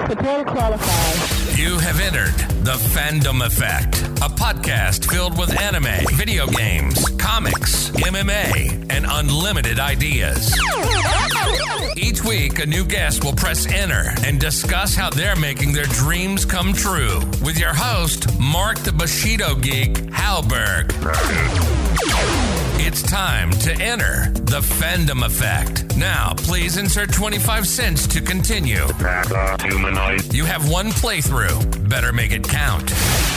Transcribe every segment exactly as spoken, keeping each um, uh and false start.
Prepare to qualify. You have entered The Fandom Effect, a podcast filled with anime, video games, comics, M M A, and unlimited ideas. Each week, a new guest will press enter and discuss how they're making their dreams come true with your host, Mark the Bushido Geek Halberg. It's time to enter The Fandom Effect. Now, please insert twenty-five cents to continue. Humanoid. You have one playthrough. Better make it count.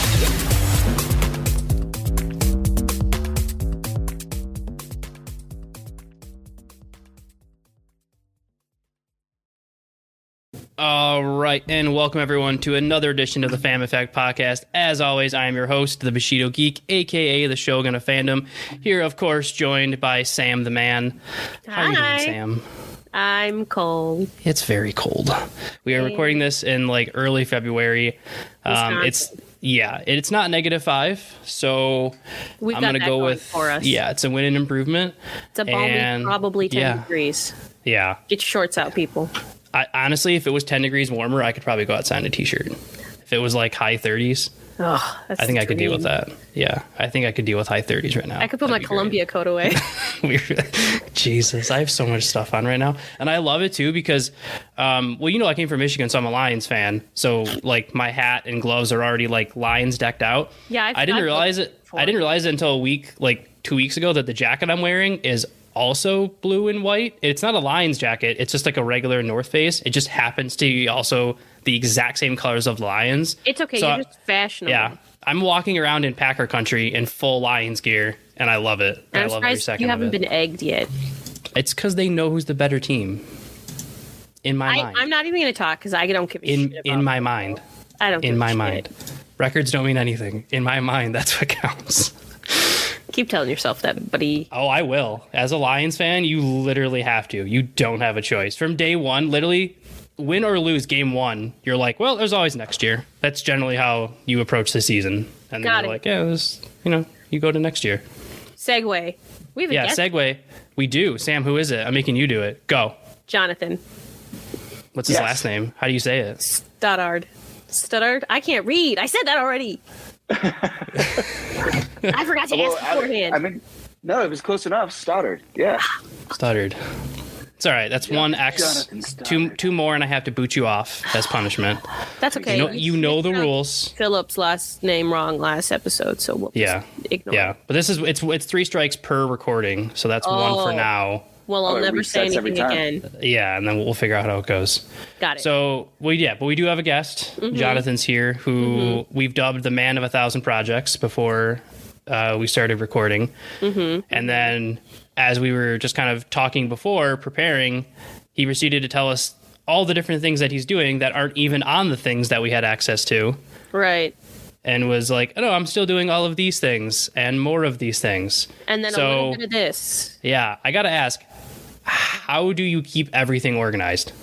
All right, and welcome everyone to another edition of the Fam Effect podcast. As always, I am your host, the Bushido Geek, aka the Shogun of Fandom. Here, of course, joined by Sam the Man. How are you doing, Sam? I'm cold. It's very cold. We are recording this in like early February. Um, it's yeah, it's not negative five, so We've I'm got gonna that go going with for us. Yeah, it's a win and improvement. It's a balmy, and, probably ten yeah, degrees. Yeah. Get your shorts out, people. I, honestly, if it was ten degrees warmer, I could probably go outside in a t-shirt. If it was like high thirties, oh, that's I think I could deal with dream. that. Yeah, I think I could deal with high thirties right now. I could put That'd my be Columbia coat away. great. Jesus, I have so much stuff on right now. And I love it too because, um, well, you know, I came from Michigan, so I'm a Lions fan. So like my hat and gloves are already like Lions decked out. Yeah, I've, I didn't I've realize it. before. I didn't realize it until a week, like two weeks ago, that the jacket I'm wearing is also blue and white. It's not a Lions jacket. It's just like a regular North Face. It just happens to be also the exact same colors of the Lions. It's okay. So You're I- just fashionable. Yeah. I'm walking around in Packer country in full Lions gear, and I love it. And I I'm love every surprised second you of haven't it. been egged yet. It's because they know who's the better team. In my I, mind. I'm not even going to talk because I don't give a in shit about in my it. mind. I don't. In give a my shit. mind. Records don't mean anything. In my mind, that's what counts. Keep telling yourself that, buddy. Oh, I will. As a Lions fan, you literally have to. You don't have a choice. From day one, literally, win or lose game one, you're like, well, there's always next year. That's generally how you approach the season. And then Got you're it. like, yeah, this, you know, you go to next year. Segue. We have a Yeah, guest, segue. We do. Sam, who is it? I'm making you do it. Go. Jonathan What's his Yes. last name? How do you say it? Stoddard. Stoddard? I can't read. I said that already. I forgot to Well, ask I, beforehand. I mean, no, it was close enough. Stoddard. Yeah. Stuttered. It's all right. That's one X. Jonathan Two Stoddard. two more, and I have to boot you off as punishment. That's okay. You know, you know the rules. Philip's last name wrong last episode, so we'll Yeah, just ignore yeah. it. But this is it's it's three strikes per recording, so that's one for Oh. now. Well, I'll Oh, it never say resets every anything time. again. Yeah, and then we'll figure out how it goes. Got it. So, well, yeah, but we do have a guest. Mm-hmm. Jonathan's here, who we've dubbed the man of a thousand projects before uh, we started recording. Mm-hmm. And then, as we were just kind of talking before, preparing, he proceeded to tell us all the different things that he's doing that aren't even on the things that we had access to. right. And was like, oh, no, I'm still doing all of these things and more of these things. And then a So- little bit of this. Yeah, I got to ask, how do you keep everything organized?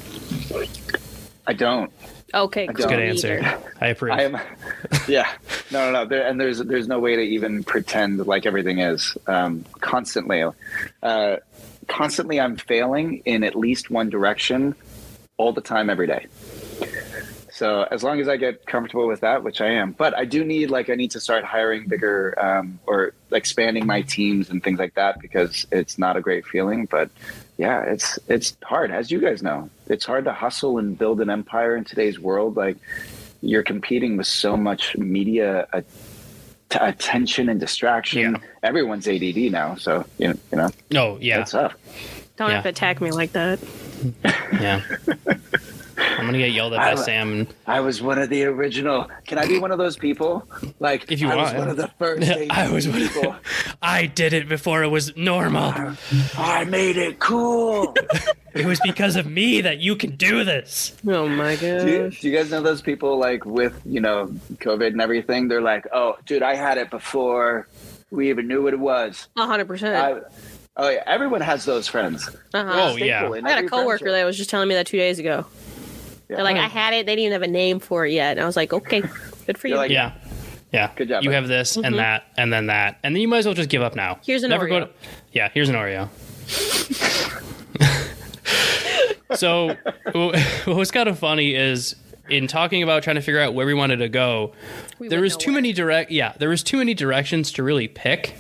I don't. Okay, That's cool. Good me answer. either. I approve. I am. Yeah. No, no, no. There, and there's there's no way to even pretend like everything is. Um, constantly, uh, constantly, I'm failing in at least one direction, all the time, every day. So as long as I get comfortable with that, which I am, but I do need like I need to start hiring bigger um, or expanding my teams and things like that because it's not a great feeling. But yeah, it's it's hard, as you guys know. It's hard to hustle and build an empire in today's world. Like you're competing with so much media at- attention and distraction. Yeah. Everyone's A D D now, so you know, you know oh, yeah. it's tough. Don't Yeah. have to attack me like that. Yeah. I'm going to get yelled at by I- Sam. And I was one of the original. Can I be one of those people? Like, If you I want. was one of the first A D D I was one of people. I did it before it was normal. I made it cool. It was because of me that you can do this. Oh my do, you, gosh. do you guys know those people like with, you know, COVID and everything? They're like, oh, dude, I had it before we even knew what it was. A hundred percent. I, oh, yeah. Everyone has those friends. Uh-huh. Oh, yeah. Staple in I got a every coworker friendship. that was just telling me that two days ago. Yeah. They're like, I had it. They didn't even have a name for it yet. And I was like, okay, good for you. You're like, Yeah. Yeah. Good job, You bud. have this and that and then that. And then you might as well just give up now. Here's an Never Oreo. Go to, yeah, here's an Oreo. So what was kind of funny is in talking about trying to figure out where we wanted to go, We there went was too nowhere. many direct. Yeah, there was too many directions to really pick.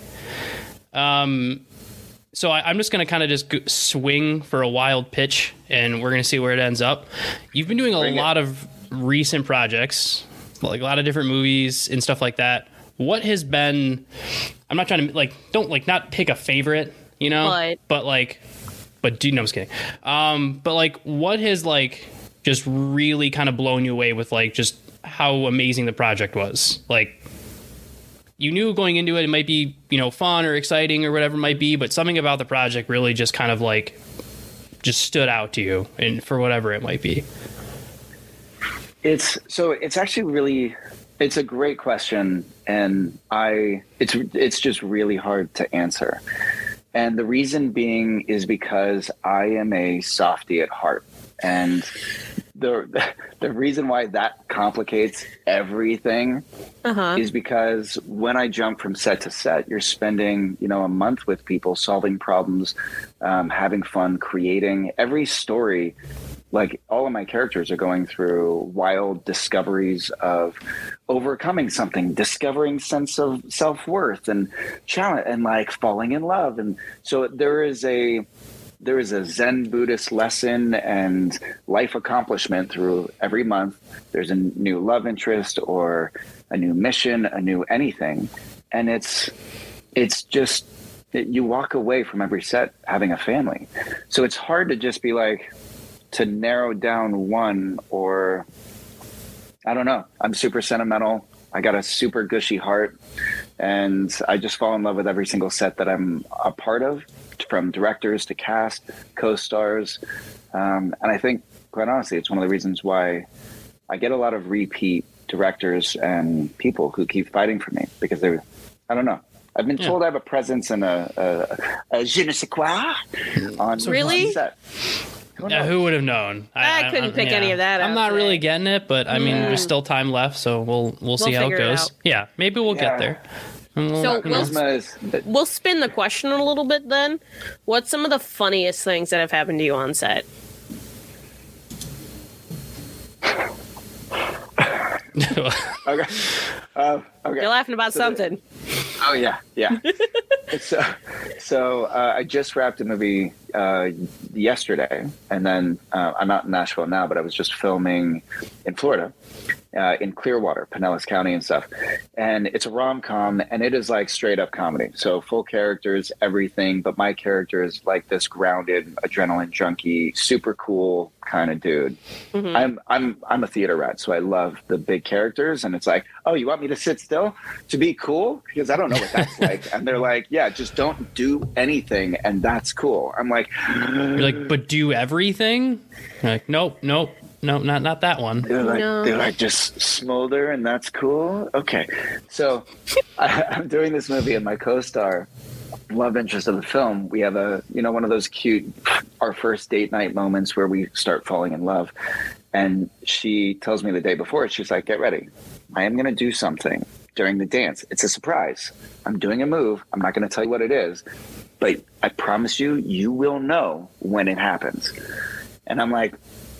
Um, so I, I'm just going to kind of just go, swing for a wild pitch, and we're going to see where it ends up. You've been doing a Bring it. lot of recent projects, like a lot of different movies and stuff like that. What has been? I'm not trying to like don't like not pick a favorite, you know, But- but like, but do no, I'm just kidding. Um, but like, what has like just really kind of blown you away with like just how amazing the project was? Like, you knew going into it, it might be, you know, fun or exciting or whatever it might be, but something about the project really just kind of like just stood out to you, and for whatever it might be. It's so it's actually really it's a great question, and I it's it's just really hard to answer. And the reason being is because I am a softie at heart. And the the reason why that complicates everything Uh-huh. is because when I jump from set to set, you're spending, you know, a month with people, solving problems, um, having fun, creating every story. Like, all of my characters are going through wild discoveries of overcoming something, discovering sense of self-worth and challenge, and like falling in love. And so there is a there is a Zen Buddhist lesson and life accomplishment through every month. There's a new love interest or a new mission, a new anything. And it's it's just, you walk away from every set having a family. So it's hard to just be like, to narrow down one, or I don't know. I'm super sentimental. I got a super gushy heart, and I just fall in love with every single set that I'm a part of, from directors to cast, co-stars. Um, and I think, quite honestly, it's one of the reasons why I get a lot of repeat directors and people who keep fighting for me, because they're, I don't know. I've been Yeah. told I have a presence and a, a, a je ne sais quoi on, Really? on set. Who Yeah, knows? who would have known? I couldn't pick any of that I'm out not today. really getting it, but I mean, Yeah. there's still time left, so we'll we'll see how it figure it goes. out. Yeah, maybe we'll Yeah. get there. And we'll- So you know. we'll- Charisma is, We'll spin the question a little bit then. What's some of the funniest things that have happened to you on set? okay. Uh, okay. You're laughing about So the- something. Oh yeah, yeah. so, so uh, I just wrapped a movie uh, yesterday, and then uh, I'm out in Nashville now, but I was just filming in Florida, uh, in Clearwater, Pinellas County, and stuff. And it's a rom-com, and it is like straight up comedy. So full characters, everything. But my character is like this grounded, adrenaline junkie, super cool kind of dude. Mm-hmm. I'm I'm I'm a theater rat, so I love the big characters, and it's like, oh, you want me to sit still to be cool? Because I don't know what that's like. And they're like, yeah, just don't do anything, and that's cool. I'm like, You're like, but do everything? You're like, nope, nope, nope, not not that one. they're like, No. they're like, just smolder, and that's cool. Okay, so I, I'm doing this movie, and my co-star, love interest of the film, we have a, you know, one of those cute, our first date night moments where we start falling in love. And she tells me the day before, she's like, get ready. I am going to do something during the dance. It's a surprise. I'm doing a move. I'm not going to tell you what it is, but I promise you, you will know when it happens. And I'm like,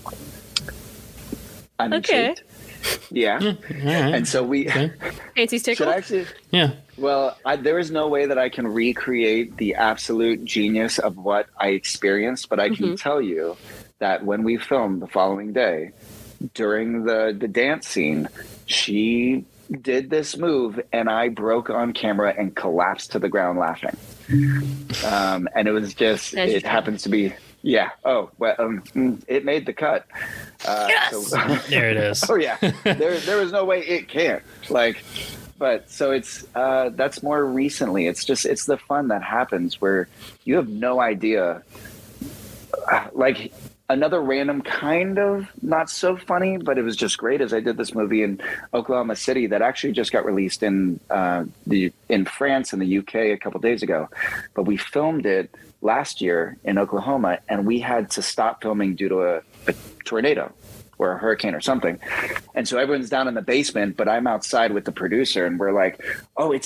I'm Okay. intrigued. Yeah. All right. And so we, Fancy's should tickle? I actually, Yeah. well, I, there is no way that I can recreate the absolute genius of what I experienced, but I can tell you that when we filmed the following day, during the, the dance scene, she did this move, and I broke on camera and collapsed to the ground laughing. Um, and it was just, As you it do. happens to be, yeah. Oh, well, um, mm, it made the cut. Uh, Yes! so- There it is. Oh yeah, there there was no way it can't. Like, but so it's uh, that's more recently. It's just it's the fun that happens where you have no idea. Uh, like another random kind of not so funny, but it was just great. As I did this movie in Oklahoma City that actually just got released in uh, the in France and the U K a couple days ago, but we filmed it last year in Oklahoma, and we had to stop filming due to a, a tornado or a hurricane or something. And so everyone's down in the basement, but I'm outside with the producer, and we're like, oh, it's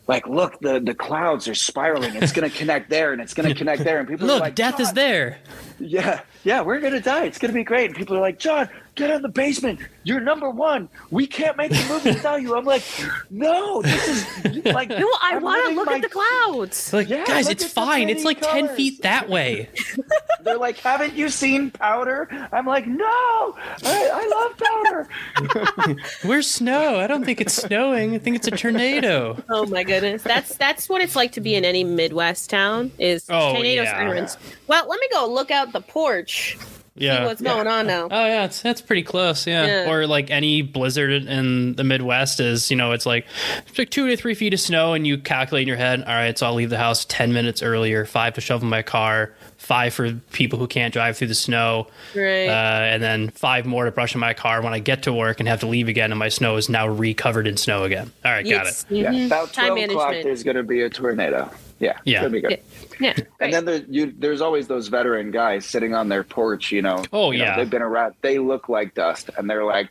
like, look, the, the clouds are spiraling. It's going to connect there and it's going to connect there. And people Look, are like, death is "John, there. Yeah, yeah, we're going to die. It's going to be great." And people are like, "John, get in the basement. You're number one. We can't make the movie without you." I'm like, no, this is like, No, I I'm want to living look my- at the clouds. Like, Yeah, guys, look it's at the fine. It's pretty like ten colors. feet that way. They're like, "Haven't you seen Powder?" I'm like, "No, I, I love Powder." Where's snow? I don't think it's snowing. I think it's a tornado. Oh my goodness, that's that's what it's like to be in any Midwest town. Is Oh, tornado yeah. sirens. Well, let me go look out the porch. Yeah. See what's going on now. Oh yeah, it's that's pretty close. Yeah. Yeah. Or like any blizzard in the Midwest is, you know, it's like it's like two to three feet of snow, and you calculate in your head. All right, so I'll leave the house ten minutes earlier. Five to shovel my car. Five for people who can't drive through the snow. Right. Uh, and then five more to brush in my car when I get to work and have to leave again, and my snow is now recovered in snow again. All right, got Yes. it. Yeah, Mhm. about Time twelve o'clock, management. there's going to be a tornado. Yeah, Yeah. it's gonna be good. Yeah. And Right. then there, you, there's always those veteran guys sitting on their porch, you know. Oh, you know, yeah. they've been around. They look like dust, and they're like,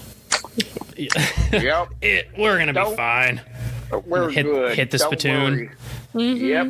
"Yep, It, we're gonna be Don't- fine. we're Hit- good. hit the Don't spittoon." worry." Yep.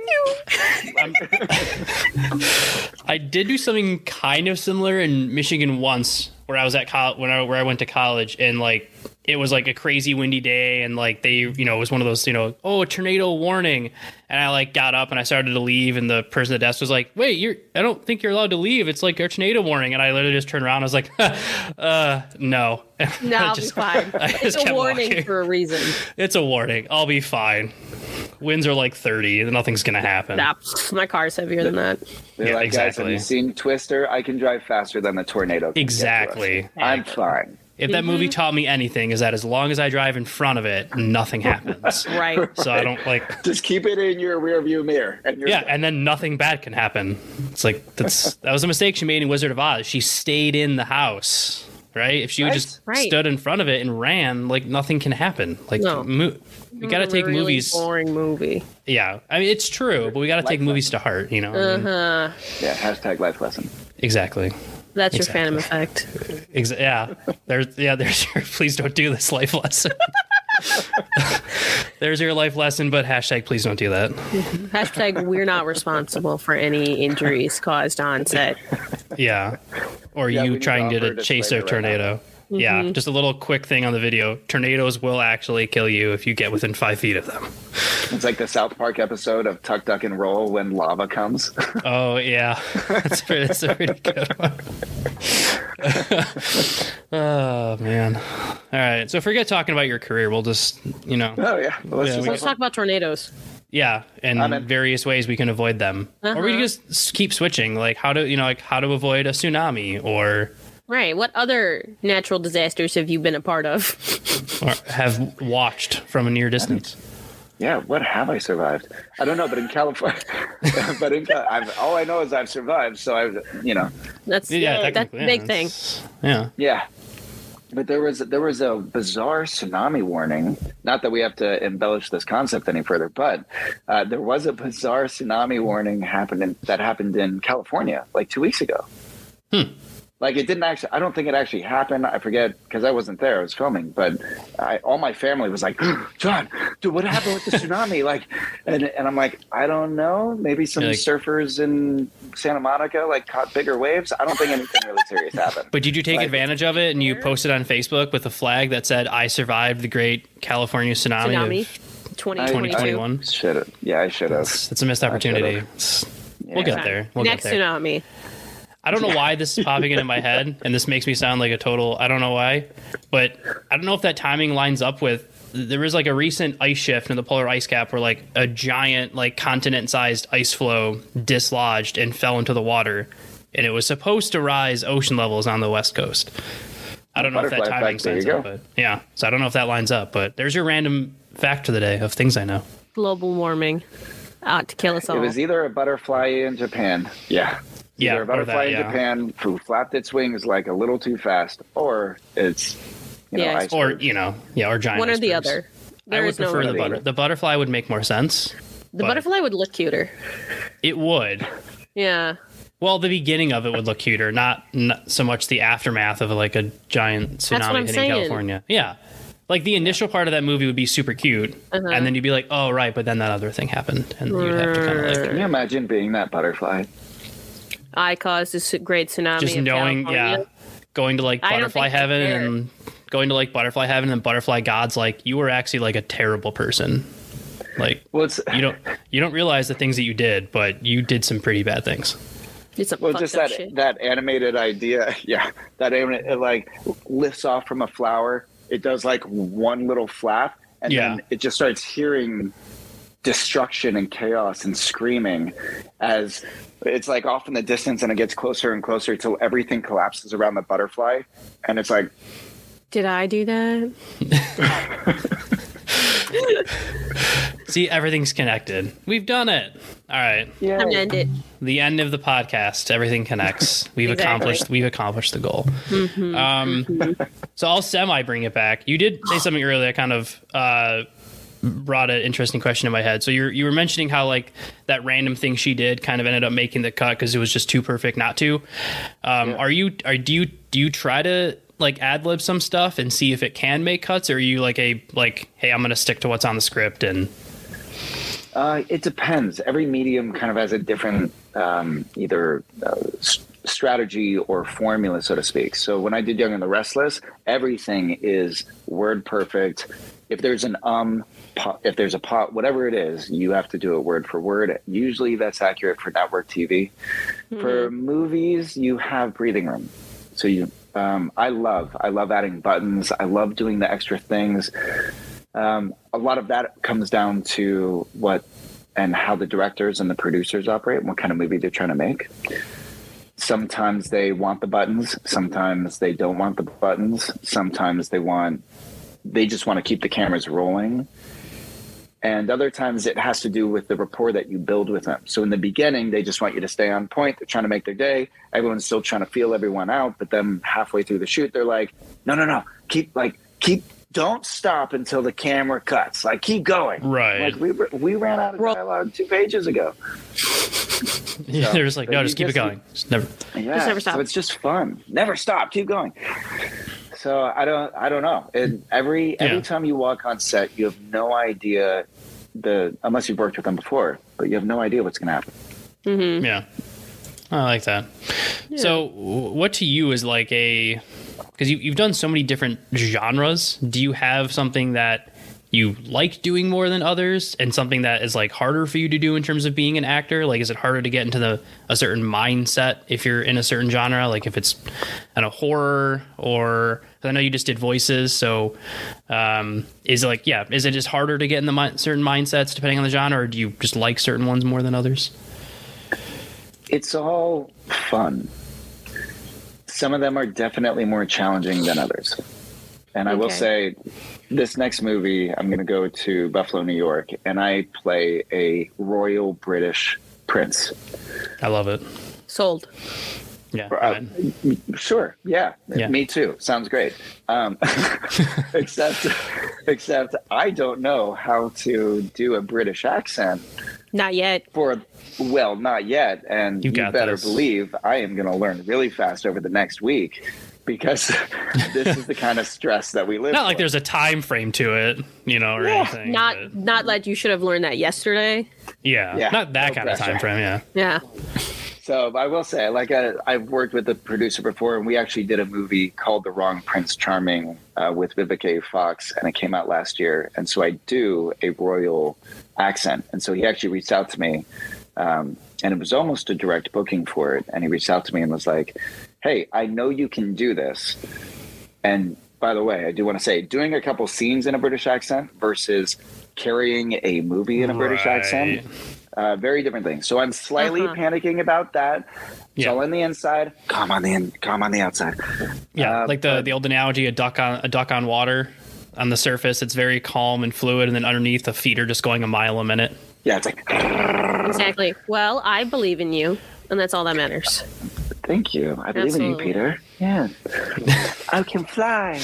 I did do something kind of similar in Michigan once, where I was at college, when I where I went to college, and like it was like a crazy windy day, and like they, you know, it was one of those, you know, oh, a tornado warning, and I like got up and I started to leave, and the person at the desk was like, "Wait, you're, I don't think you're allowed to leave. It's like a tornado warning," and I literally just turned around. I was like, uh, "No, No, I I'll just- be fine. I It's just a kept warning walking. for a reason. It's a warning. I'll be fine. Winds are like thirty. Nothing's gonna happen." Nah, my car's heavier than that. They're Yeah, like, "Guys, have exactly. you seen Twister? I can drive faster than the tornado." can get to us. Exactly. I'm fine. If that movie taught me anything, is that as long as I drive in front of it, nothing happens. Right. So I don't like. Just keep it in your rear view mirror, and you're Yeah, good. and then nothing bad can happen. It's like that's that was a mistake she made in Wizard of Oz. She stayed in the house, right? If she would Right. just Right. stood in front of it and ran, like nothing can happen. Like No. mo- we got to take Really movies. Boring movie. Yeah, I mean it's true, but we got to take Life movies to heart. You know, I mean, Uh, yeah. Hashtag life lesson. exactly. that's your Exactly. Phantom effect. Exa- yeah, there's yeah, there's your please don't do this life lesson. There's your life lesson, but hashtag please don't do that. Hashtag we're not responsible for any injuries caused on set. Yeah, or Yeah, we you need trying to to, offer a chase a disclaimer right tornado. Yeah, just a little quick thing on the video. Tornadoes will actually kill you if you get within five feet of them. It's like the South Park episode of Tuck, Duck, and Roll when lava comes. Oh yeah, that's, pretty, that's a pretty good one. Oh man. All right, so forget talking about your career. We'll just, you know, Oh yeah, well, let's Yeah, just we- have Let's talk about tornadoes. yeah, and I'm in. various ways we can avoid them, or we can Uh-huh. just s- keep switching, like how to, you know, like how to avoid a tsunami, or Right. What other natural disasters have you been a part of? or have watched from a near distance. Yeah, what have I survived? I don't know, but in California, but in Cal- I've, all I know is I've survived. So I've, you know, That's Yeah, that's a technically, yeah, big thing. it's- Yeah. yeah. But there was there was a bizarre tsunami warning. Not that we have to embellish this concept any further, but uh, there was a bizarre tsunami warning happening that happened in California like two weeks ago. Hmm. Like it didn't actually. I don't think it actually happened. I forget because I wasn't there. I was filming, but I, all my family was like, "John, dude, what happened with the tsunami?" Like, and and I'm like, I don't know. Maybe some You're like- surfers in Santa Monica like caught bigger waves. I don't think anything really serious happened. But did you take Like- advantage of it and you posted on Facebook with a flag that said, "I survived the Great California Tsunami, Tsunami. of twenty I- twenty twenty-two. twenty-one"? Should have. Yeah, I should have. It's, it's a missed opportunity. It's- We'll get there. We'll Next get there. tsunami. I don't know why this is popping into my head, and this makes me sound like a total. I don't know why, but I don't know if that timing lines up with. There was like a recent ice shift in the polar ice cap where like a giant, like continent-sized ice flow dislodged and fell into the water, and it was supposed to rise ocean levels on the west coast. I don't know if that Butterfly timing effect, there lines you up, go. but yeah. So I don't know if that lines up, but there's your random fact for the day of things I know. Global warming. Out to kill us all. It was either a butterfly in Japan. Yeah. Yeah, Either a or butterfly that, in yeah. Japan who flapped its wings like a little too fast, or it's you know Yeah. iceberg. Or you know, yeah, or giant. One or the icebergs. other. I There would is no prefer the middle. butter. The butterfly would make more sense. The but butterfly would look cuter. It would. Yeah. Well, the beginning of it would look cuter, not, not so much the aftermath of like a giant what tsunami I'm hitting saying. California. Yeah, like the initial part of that movie would be super cute, Uh-huh. and then you'd be like, oh right, but then that other thing happened, and you'd have to kind of like Can you imagine being that butterfly? I caused this great tsunami. just of knowing, California. yeah, going to like I don't butterfly think they heaven care. and going to like butterfly heaven and butterfly gods like you were actually like a terrible person. Like Well, it's you don't you don't realize the things that you did, but you did some pretty bad things. It's some well, fucked just up that shit. that animated idea. Yeah, that anim- it like lifts off from a flower. It does like one little flap, and Yeah. then it just starts hearing destruction and chaos and screaming as it's like off in the distance, and it gets closer and closer till everything collapses around the butterfly, and it's like, Did I do that? See, everything's connected. We've done it. All right. yeah, I'm gonna end it. The end of the podcast. Everything connects. We've Exactly. accomplished. We've accomplished the goal. Um, so I'll semi bring it back. You did say something earlier that kind of uh, brought an interesting question in my head. So you you were mentioning how like that random thing she did kind of ended up making the cut because it was just too perfect not to. Um, Yeah. Are you? Are do you do you try to like ad lib some stuff and see if it can make cuts, or are you like a like, hey, I'm gonna stick to what's on the script and Uh, it depends. Every medium kind of has a different um, either uh, s- strategy or formula, so to speak. So when I did Young and the Restless, everything is word perfect. If there's an um, po- if there's a pot, whatever it is, you have to do it word for word. Usually that's accurate for network T V. For movies, you have breathing room. So you, um, I love, I love adding buttons. I love doing the extra things. Um, a lot of that comes down to what and how the directors and the producers operate and what kind of movie they're trying to make. Sometimes they want the buttons. Sometimes they don't want the buttons. Sometimes they want, they just want to keep the cameras rolling. And other times it has to do with the rapport that you build with them. So in the beginning, they just want you to stay on point. They're trying to make their day. Everyone's still trying to feel everyone out. But then halfway through the shoot, they're like, no, no, no, keep like, keep, don't stop until the camera cuts. Like, keep going. Right. Like we we ran out of Roll- dialogue two pages ago. yeah, they're just like, but no, you just keep it just- going. Just never. Yeah. Just never stop. So it's just fun. Never stop. Keep going. So I don't I don't know. It, every every Yeah. time you walk on set, you have no idea the unless you've worked with them before, but you have no idea what's going to happen. Yeah. I like that. So, w- what to you is like a, because you, you've done so many different genres. Do you have something that you like doing more than others and something that is like harder for you to do in terms of being an actor? Like, is it harder to get into the a certain mindset if you're in a certain genre? Like if it's in a horror or, 'cause I know you just did voices. So um, is it like, yeah, is it just harder to get in the mi- certain mindsets depending on the genre, or do you just like certain ones more than others? It's all fun. Some of them are definitely more challenging than others. And I will Okay. say, this next movie, I'm going to go to Buffalo, New York, and I play a royal British prince. I love it. Sold. Yeah. Uh, man. Sure, yeah, Yeah. me too. Sounds great. Um, except, except I don't know how to do a British accent Not yet. for, well, not yet. And You you, got better this. believe I am going to learn really fast over the next week, because this is the kind of stress that we live. Not like for. there's a time frame to it, you know, or Yeah. anything. Not but- not like you should have learned that yesterday. yeah, Yeah, not that no kind of pressure. time frame. Yeah. Yeah. So I will say, like, I, I've worked with the producer before, and we actually did a movie called The Wrong Prince Charming uh, with Vivica A. Fox, and it came out last year. And so I do a royal accent. And so he actually reached out to me, um, and it was almost a direct booking for it. And he reached out to me and was like, hey, I know you can do this. And by the way, I do want to say, doing a couple scenes in a British accent versus carrying a movie in a British Right. accent, uh, very different things. So I'm slightly Uh-huh. panicking about that. It's Yeah. all on the inside, calm on the in, calm on the outside. Yeah, Uh, like the but- the old analogy, a duck on a duck on water. On the surface, it's very calm and fluid, and then underneath, the feet are just going a mile a minute. Yeah, it's like, Exactly. Well, I believe in you, and that's all that matters. thank you. I believe in you, Absolutely. Peter. Yeah, I can fly.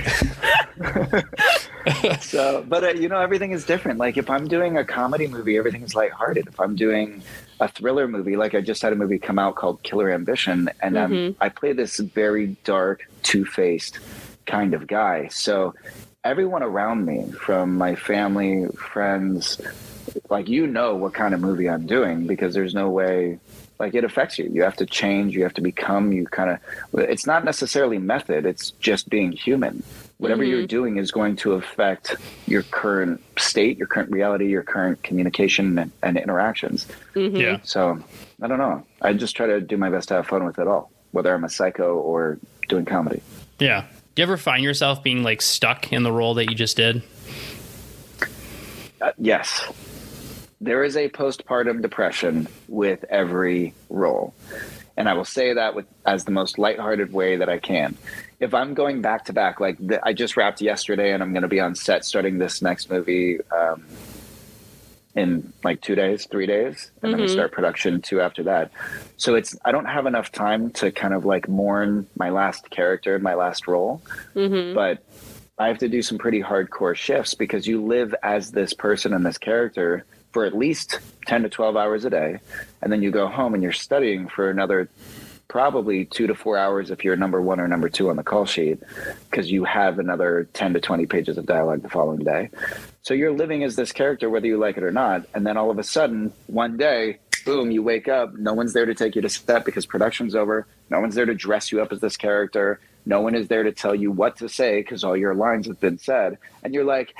So, but uh, you know, everything is different. Like if I'm doing a comedy movie, everything is lighthearted. If I'm doing a thriller movie, like I just had a movie come out called Killer Ambition, and um, I play this very dark, two-faced kind of guy. So everyone around me, from my family, friends, like, you know what kind of movie I'm doing, because there's no way, like, it affects you. You have to change, you have to become, you kind of, it's not necessarily method, it's just being human. Whatever mm-hmm. you're doing is going to affect your current state, your current reality, your current communication and, and interactions. Mm-hmm. Yeah. So I don't know. I just try to do my best to have fun with it all, whether I'm a psycho or doing comedy. Yeah. Do you ever find yourself being like stuck in the role that you just did? Uh, yes. There is a postpartum depression with every role. And I will say that with as the most lighthearted way that I can. If I'm going back to back, like the, I just wrapped yesterday and I'm going to be on set starting this next movie um, in like two days, three days. And mm-hmm. then we start production two after that. So it's, I don't have enough time to kind of like mourn my last character, my last role. Mm-hmm. But I have to do some pretty hardcore shifts because you live as this person and this character for at least ten to twelve hours a day. And then you go home and you're studying for another probably two to four hours if you're number one or number two on the call sheet, because you have another ten to twenty pages of dialogue the following day. So you're living as this character, whether you like it or not. And then all of a sudden, one day, boom, you wake up. No one's there to take you to set because production's over. No one's there to dress you up as this character. No one is there to tell you what to say because all your lines have been said. And you're like,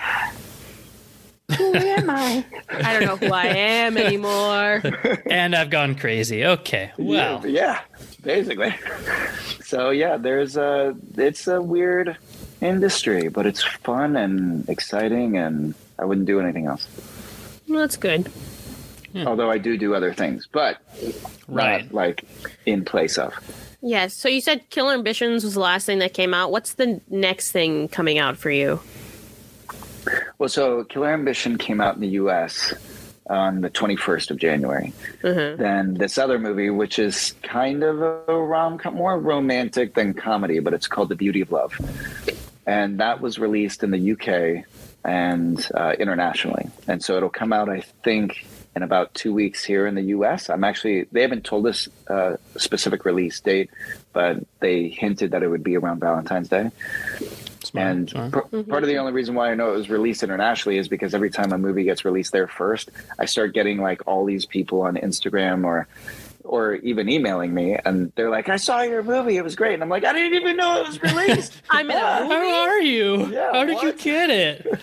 who am I? I don't know who I am anymore. And I've gone crazy. Okay, well. Yeah, yeah, basically. So, yeah, there's a, it's a weird industry, but it's fun and exciting, and I wouldn't do anything else. Well, that's good. Yeah. Although I do do other things, but right. not like in place of. Yes. So you said Killer Ambitions was the last thing that came out. What's the next thing coming out for you? Well, so Killer Ambition came out in the U S on the twenty-first of January. Mm-hmm. Then this other movie, which is kind of a rom-com, more romantic than comedy, but it's called The Beauty of Love. And that was released in the U K and uh, internationally. And so it'll come out, I think, in about two weeks here in the U S. I'm actually, they haven't told us uh, a specific release date, but they hinted that it would be around Valentine's Day. Smart, and smart. P- mm-hmm. part of the only reason why I know it was released internationally is because every time a movie gets released there first, I start getting like all these people on Instagram or or even emailing me, and they're like, I saw your movie, it was great. And I'm like, I didn't even know it was released. I'm in a movie? How are you? Yeah, How did what? you get it?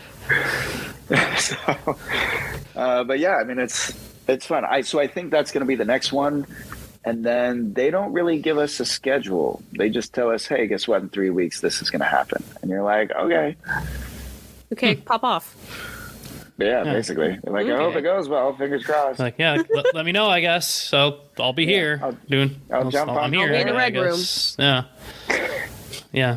so, uh, but yeah, I mean, it's it's fun. I So I think that's going to be the next one. And then they don't really give us a schedule. They just tell us, hey, guess what? In three weeks, this is going to happen. And you're like, okay. Okay, hmm. pop off. Yeah, yeah, basically. They're like, okay. I hope it goes well. Fingers crossed. Like, yeah, let, let me know, I guess. So I'll be yeah, here I'll, doing. I'll, I'll jump I'll, on. I'm here. I'll be in the red room. Yeah. Yeah.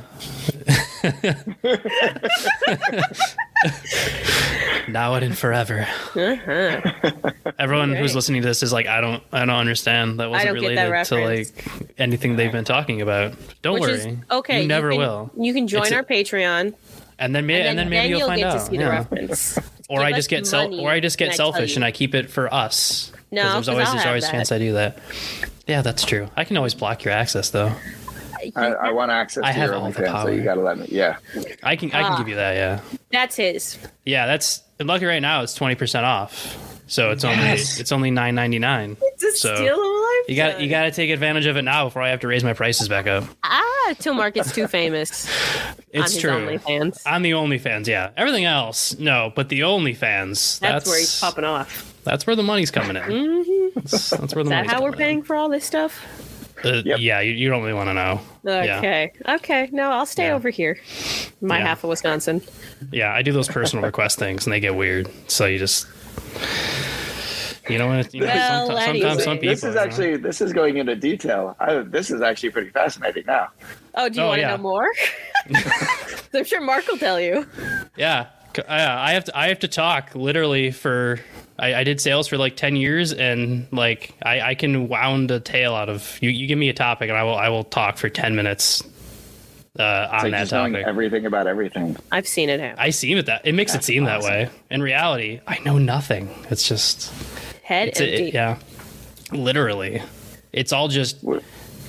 Now and forever. Uh-huh. Everyone right. who's listening to this is like, I don't, I don't understand. That wasn't related to like anything they've been talking about. Don't Which worry. Is, okay, you never you can, will. You can join it's our a, Patreon, and then, may, and then, and then maybe then you'll, you'll find get out. to see yeah. the reference. Or Give I just get self, or I just get selfish and I keep it for us. No, there's always, I'll there's always a chance I do that. Yeah, that's true. I can always block your access though. I, I want access to I have your all the OnlyFans, power. so you gotta let me. Yeah, I can. I can uh, give you that. Yeah, that's his. Yeah, that's and lucky right now. It's twenty percent off, so it's only yes. it's only nine ninety nine. It's a so steal of a lifetime. You got you got to take advantage of it now before I have to raise my prices back up. Ah, till Mark gets too famous. It's on true. His OnlyFans. I'm the OnlyFans. Yeah, everything else no, but the OnlyFans. That's, that's where he's popping off. That's where the money's coming in. Mm-hmm. That's, that's where the Is money's that how coming we're paying in. for all this stuff? Uh, yep. Yeah, you, you don't really want to know. Okay. Yeah. Okay. No, I'll stay yeah. over here. My yeah. half of Wisconsin. Yeah, I do those personal request things, and they get weird. So you just, you know, you know well, sometimes, anyway. sometimes some people. This is actually know. this is going into detail. I, this is actually pretty fascinating now. Oh, do you oh, want to yeah. know more? I'm sure Mark will tell you. Yeah, I have to. I have to talk literally for. I, I did sales for like ten years, and like I, I can wound a tale out of you. You give me a topic, and I will. I will talk for ten minutes uh, on like that just topic. Everything about everything. I've seen it happen. I seem it that it makes That's it seem awesome. That way. In reality, I know nothing. It's just head it's empty. A, it, yeah, literally, it's all just. What?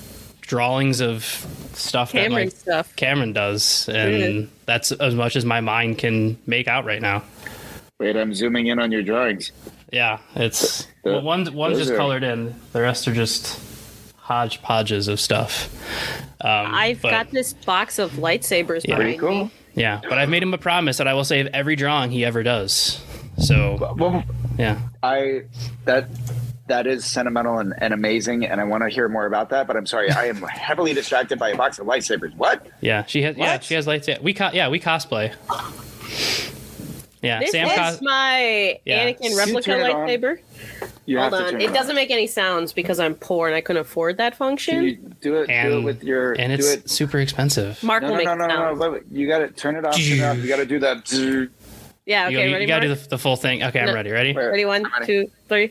drawings of stuff Cameron that like stuff. Cameron does, and Mhm. that's as much as my mind can make out right now. Wait, I'm zooming in on your drawings. Yeah, it's The- well, one one's those just are- colored in. The rest are just hodgepodges of stuff. Um, I've but- got this box of lightsabers Yeah. Pretty behind cool. me. yeah, but I've made him a promise that I will save every drawing he ever does. So Well, yeah, I that that is sentimental and, and amazing, and I want to hear more about that. But I'm sorry, I am heavily distracted by a box of lightsabers. What? yeah, she has. Yeah, What? she has lights. Yeah, we co- yeah we cosplay. Yeah, This Sam is cos- my Yeah. Anakin You replica turn it on. lightsaber. You Hold have to on. turn It on. doesn't make any sounds because I'm poor and I couldn't afford that function. Can you do it? do And- it with your. and do it's it. super expensive. Mark No, will no, make no, no, no, sounds. no. Wait, wait. You got to turn it off. Turn it off. You got to do that. zzz. Yeah, you, okay, you, ready, you gotta Mark? do the, the full thing. Okay, I'm No. ready. Ready? Where? Ready, one, Ready. two, three.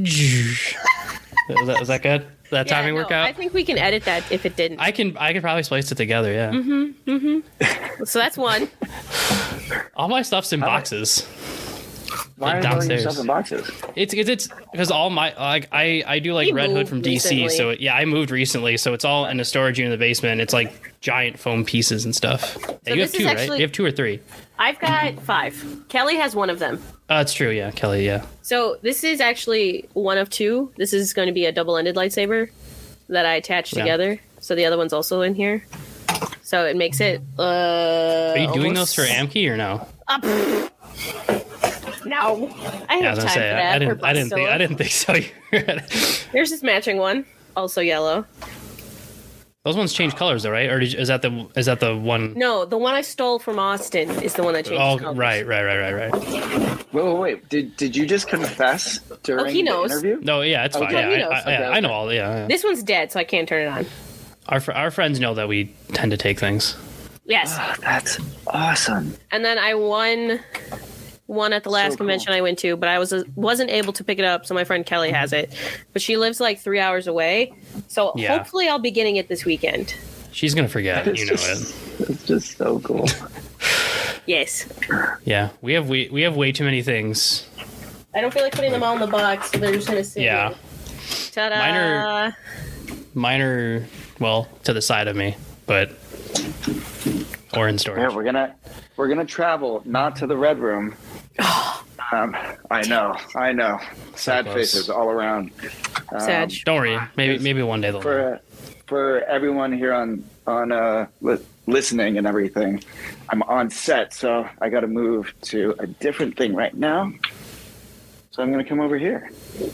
was, that, was that good? Did that Yeah, timing no, work out? I think we can edit that if it didn't. I can I can probably splice it together. Yeah. Mm-hmm. So that's one. All my stuff's in boxes. Why are you downstairs. yourself in boxes? It's it's it's because all my like I I do like He Red Hood moved from D C. recently. So it, yeah, I moved recently, so it's all in a storage unit in the basement. It's like giant foam pieces and stuff. Yeah, you have this is two, right? actually- You have two or three. I've got five. Kelly has one of them. Uh, it's true. Yeah, Kelly. Yeah. So this is actually one of two. This is going to be a double-ended lightsaber that I attached Yeah. together. So the other one's also in here. So it makes it. Uh, Are you doing almost- those for Amki or no? Uh, pff. No, I have Yeah, I was time gonna say for I, that. I didn't or I didn't think Bustilla. I didn't think so. There's this matching one, also yellow. Those ones change colors though, right? Or did you, is that the is that the one? No, the one I stole from Austin is the one that changed. Oh, colors. right, right, right, right, right. Wait, wait, wait. Did did you just confess during Oh, he knows. the interview? No, yeah, it's fine. Okay. Yeah, He I, knows. I, Okay, yeah, I okay. know all. Yeah, yeah. This one's dead, so I can't turn it on. Our fr- our friends know that we tend to take things. Yes, That's awesome. and then I won one at the last So cool. convention I went to, but I was wasn't able to pick it up, so my friend Kelly has it. But she lives like three hours away, so Yeah. hopefully I'll be getting it this weekend. She's gonna forget. You know it. It's just so cool. Yes, Yeah, we have we we have way too many things. I don't feel like putting them all in the box, so they're just gonna sit. Yeah. here. Ta-da! Mine are- Mine are well to the side of me, but or in Yeah, storage. we're gonna we're gonna travel not to the red room. Um, I know, I know. Sad close. faces all around. Um, Sad. Don't worry. Maybe maybe one day they'll. know. for for everyone here on on uh li- listening and everything. I'm on set, so I got to move to a different thing right now. So I'm gonna come over here.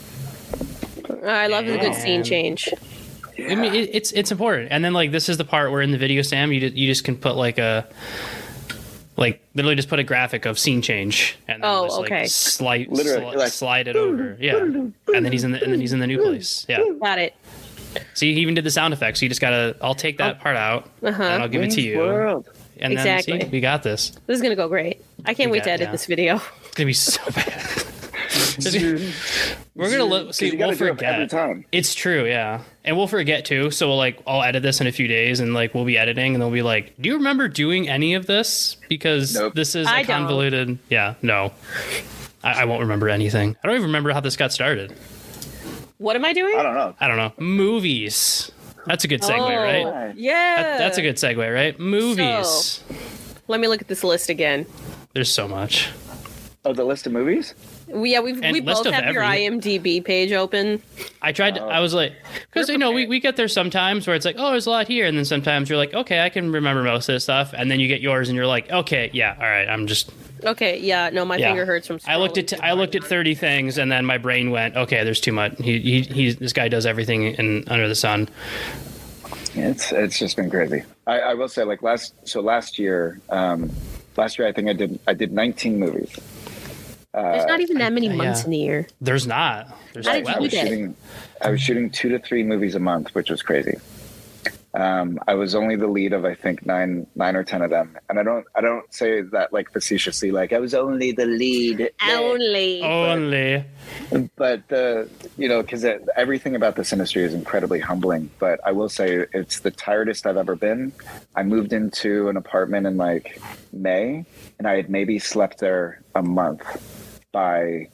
I love a good scene Man. change. I mean, it, it's it's important. And then like this is the part where in the video, Sam, you just, you just can put like a like literally just put a graphic of scene change and then Oh, just okay. like slide Literally, sli- like- slide it over. Yeah. And then he's in the and then he's in the new place. Yeah. Got it. See, he even did the sound effects. So you just gotta I'll take that part out Uh-huh. and I'll give it to Wayne's you. World. And Exactly. then see, we got this. This is gonna go great. I can't We wait to got- edit yeah. this video. It's gonna be so bad. We're gonna look. See, you gotta we'll do it every forget. time. It's true, yeah, and we'll forget too. So we'll like, I'll edit this in a few days, and like we'll be editing, and they'll be like, "Do you remember doing any of this? Because Nope. this is I a don't. convoluted." Yeah, no, I, I won't remember anything. I don't even remember how this got started. What am I doing? I don't know. I don't know. Movies. That's a good segue, oh, right? Yeah. That, that's a good segue, right? Movies. Let me look at this list again. There's so much. Oh, the list of movies? We, yeah, we've, And we list both of have your every- IMDb page open. I tried to, I was like, because, you know, we, we get there sometimes where it's like, oh, there's a lot here. And then sometimes you're like, okay, I can remember most of this stuff. And then you get yours and you're like, okay, yeah, all right, I'm just, Okay, yeah, no, my yeah. finger hurts from. I looked at, scrolling. I looked at thirty things and then my brain went, okay, there's too much. He, he, he's, this guy does everything in under the sun. It's it's just been crazy. I, I will say, like last so last year, um, last year I think I did I did nineteen movies. There's not even that many months yeah. in the year. There's not. There's How not did you I well, was do that? shooting I was shooting two to three movies a month, which was crazy. Um, I was only the lead of I think nine nine or ten of them, and I don't I don't say that like facetiously, like I was only the lead. Only. Only. But the you know because everything about this industry is incredibly humbling. But I will say it's the tiredest I've ever been. I moved into an apartment in like May, and I had maybe slept there a month by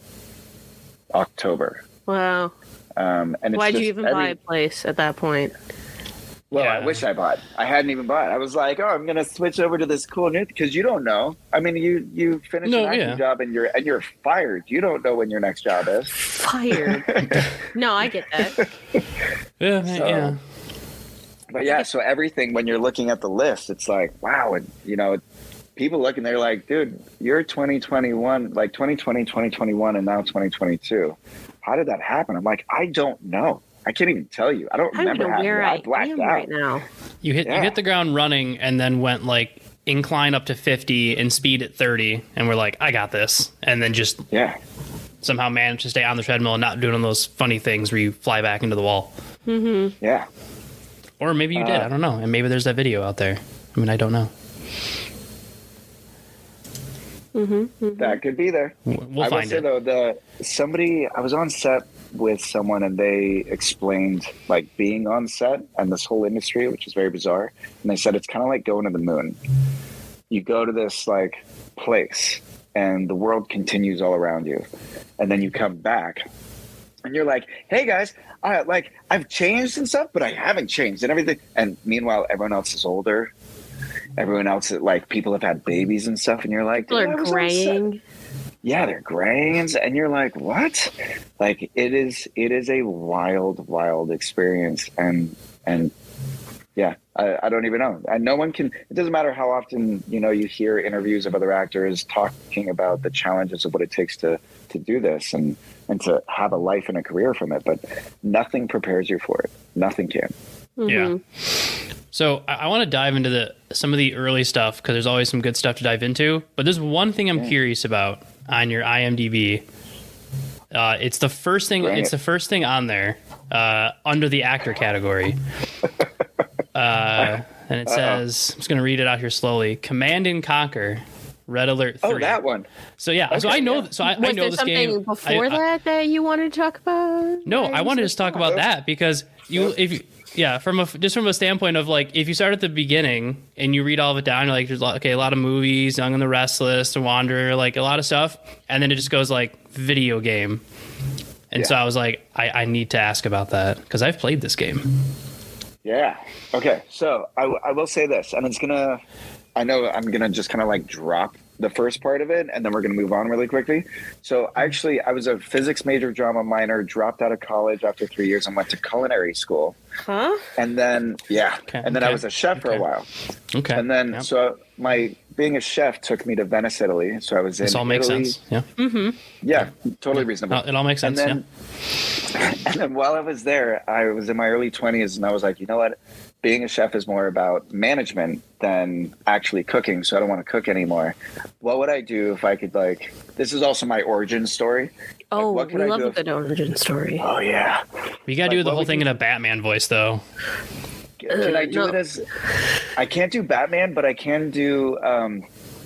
October. Wow. Um, and it's Why'd you just even every- buy a place at that point? Well, Yeah. I wish I bought. I hadn't even bought. I was like, oh, I'm gonna switch over to this cool new because you don't know. I mean, you you finish No, an acting yeah. job and you're and you're fired. You don't know when your next job is. Fired. No, I get that. Yeah, So- yeah. But yeah, so everything when you're looking at the list, it's like, wow, and you know, people look and they're like, dude, you're twenty twenty-one, like twenty twenty, twenty twenty-one, and now twenty twenty-two. How did that happen? I'm like, I don't know. I can't even tell you. I don't I don't remember know how where I I blacked am out. right now. You hit you Yeah. hit the ground running and then went like incline up to fifty and speed at thirty, and we're like, I got this, and then just Yeah. somehow managed to stay on the treadmill and not doing one of those funny things where you fly back into the wall. Yeah. Or maybe you did. Uh, I don't know. And maybe there's that video out there. I mean, I don't know. That could be there. W- We'll I will find say it. though, the somebody I was on set with someone and they explained like being on set and this whole industry, which is very bizarre. And they said it's kind of like going to the moon. You go to this like place and the world continues all around you, and then you come back and you're like, hey guys, I like I've changed and stuff, but I haven't changed and everything. And meanwhile, everyone else is older. Everyone else, like people have had babies and stuff, and you're like, People "Dude, I are was on set." graying. Yeah, they're graying, and and you're like, what? Like it is, it is a wild, wild experience, and and yeah, I, I don't even know. And no one can. It doesn't matter how often you know you hear interviews of other actors talking about the challenges of what it takes to to do this and and to have a life and a career from it. But nothing prepares you for it. Nothing can. Yeah. So I, I want to dive into the some of the early stuff because there's always some good stuff to dive into. But there's one thing I'm curious about on your IMDb. Uh, it's the first thing. Bring it's it. the first thing on there uh, under the actor category. Uh, and it says, I'm just going to read it out here slowly. Command and Conquer, Red Alert three. Oh, that one. So yeah, so Okay, I know. yeah. So I, Was I know there this something game before I- I- that that you wanted to talk about? No, Or I you wanted to just- talk about that because you, if you, yeah, from a just from a standpoint of like, if you start at the beginning and you read all of it down, you're like, there's a lot, okay, a lot of movies, Young and the Restless, The Wanderer, like a lot of stuff, and then it just goes like video game, and Yeah. so I was like, I, I need to ask about that because I've played this game. Yeah. Okay. So I, I will say this, and it's gonna. I know I'm gonna just kind of like drop the first part of it, and then we're gonna move on really quickly. So actually, I was a physics major, drama minor, dropped out of college after three years, and went to culinary school. Huh? And then yeah, Okay, and then I okay, was a chef for okay. a while. Okay, And then Yep. so my being a chef took me to Venice, Italy. So I was in this all makes Italy. sense. Yeah, Yeah, totally reasonable. Uh, it all makes sense. And then, and then while I was there, I was in my early twenties, and I was like, you know what? Being a chef is more about management than actually cooking, so I don't want to cook anymore. What would I do if I could, like, this is also my origin story. Oh, what can we I love do a if- good origin story. Oh, yeah. yeah, you got to like, do the what whole would thing you- in a Batman voice, though. Can I do no. it as. I can't do Batman, but I can do. Um,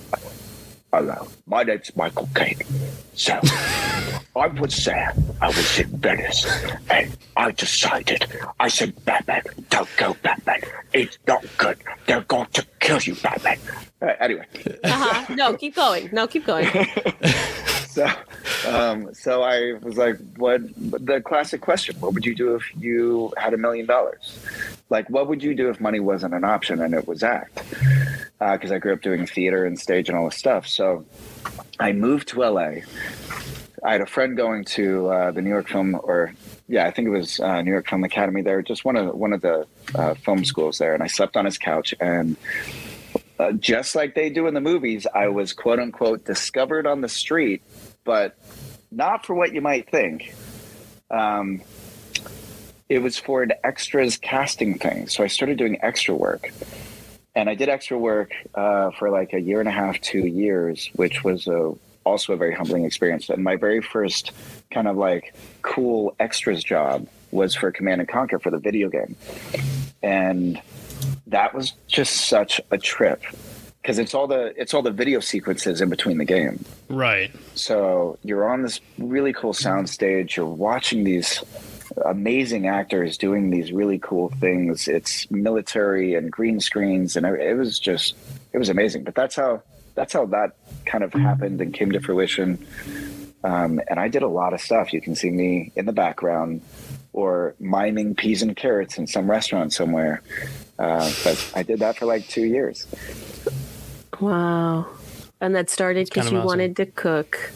Hello, my name's Michael Caine. So, I was there. I was in Venice, and I decided. I said, Batman, don't go, Batman. It's not good. They're going to kill you, Batman. All right, anyway, Uh-huh. No, keep going. No, keep going. so, um, so I was like, "What?" The classic question: what would you do if you had a million dollars? Like, what would you do if money wasn't an option and it was act? Because I grew up doing theater and stage and all this stuff. So I moved to L A. I had a friend going to uh, the New York Film, or yeah, I think it was uh, New York Film Academy there, just one of one of the uh, film schools there. And I slept on his couch, and uh, just like they do in the movies, I was quote unquote discovered on the street, but not for what you might think. Um, it was for an extras casting thing. So I started doing extra work. And I did extra work uh, for like a year and a half, two years, which was a, also a very humbling experience. And my very first kind of like cool extras job was for Command and Conquer for the video game. And that was just such a trip because it's all the it's all the video sequences in between the game. Right. So you're on this really cool sound stage. You're watching these amazing actors doing these really cool things. It's military and green screens, and it was just it was amazing. But that's how that's how that kind of happened and came to fruition. Um, and I did a lot of stuff. You can see me in the background or miming peas and carrots in some restaurant somewhere. Uh, but I did that for like two years. Wow. And that started because kind of you awesome. wanted to cook.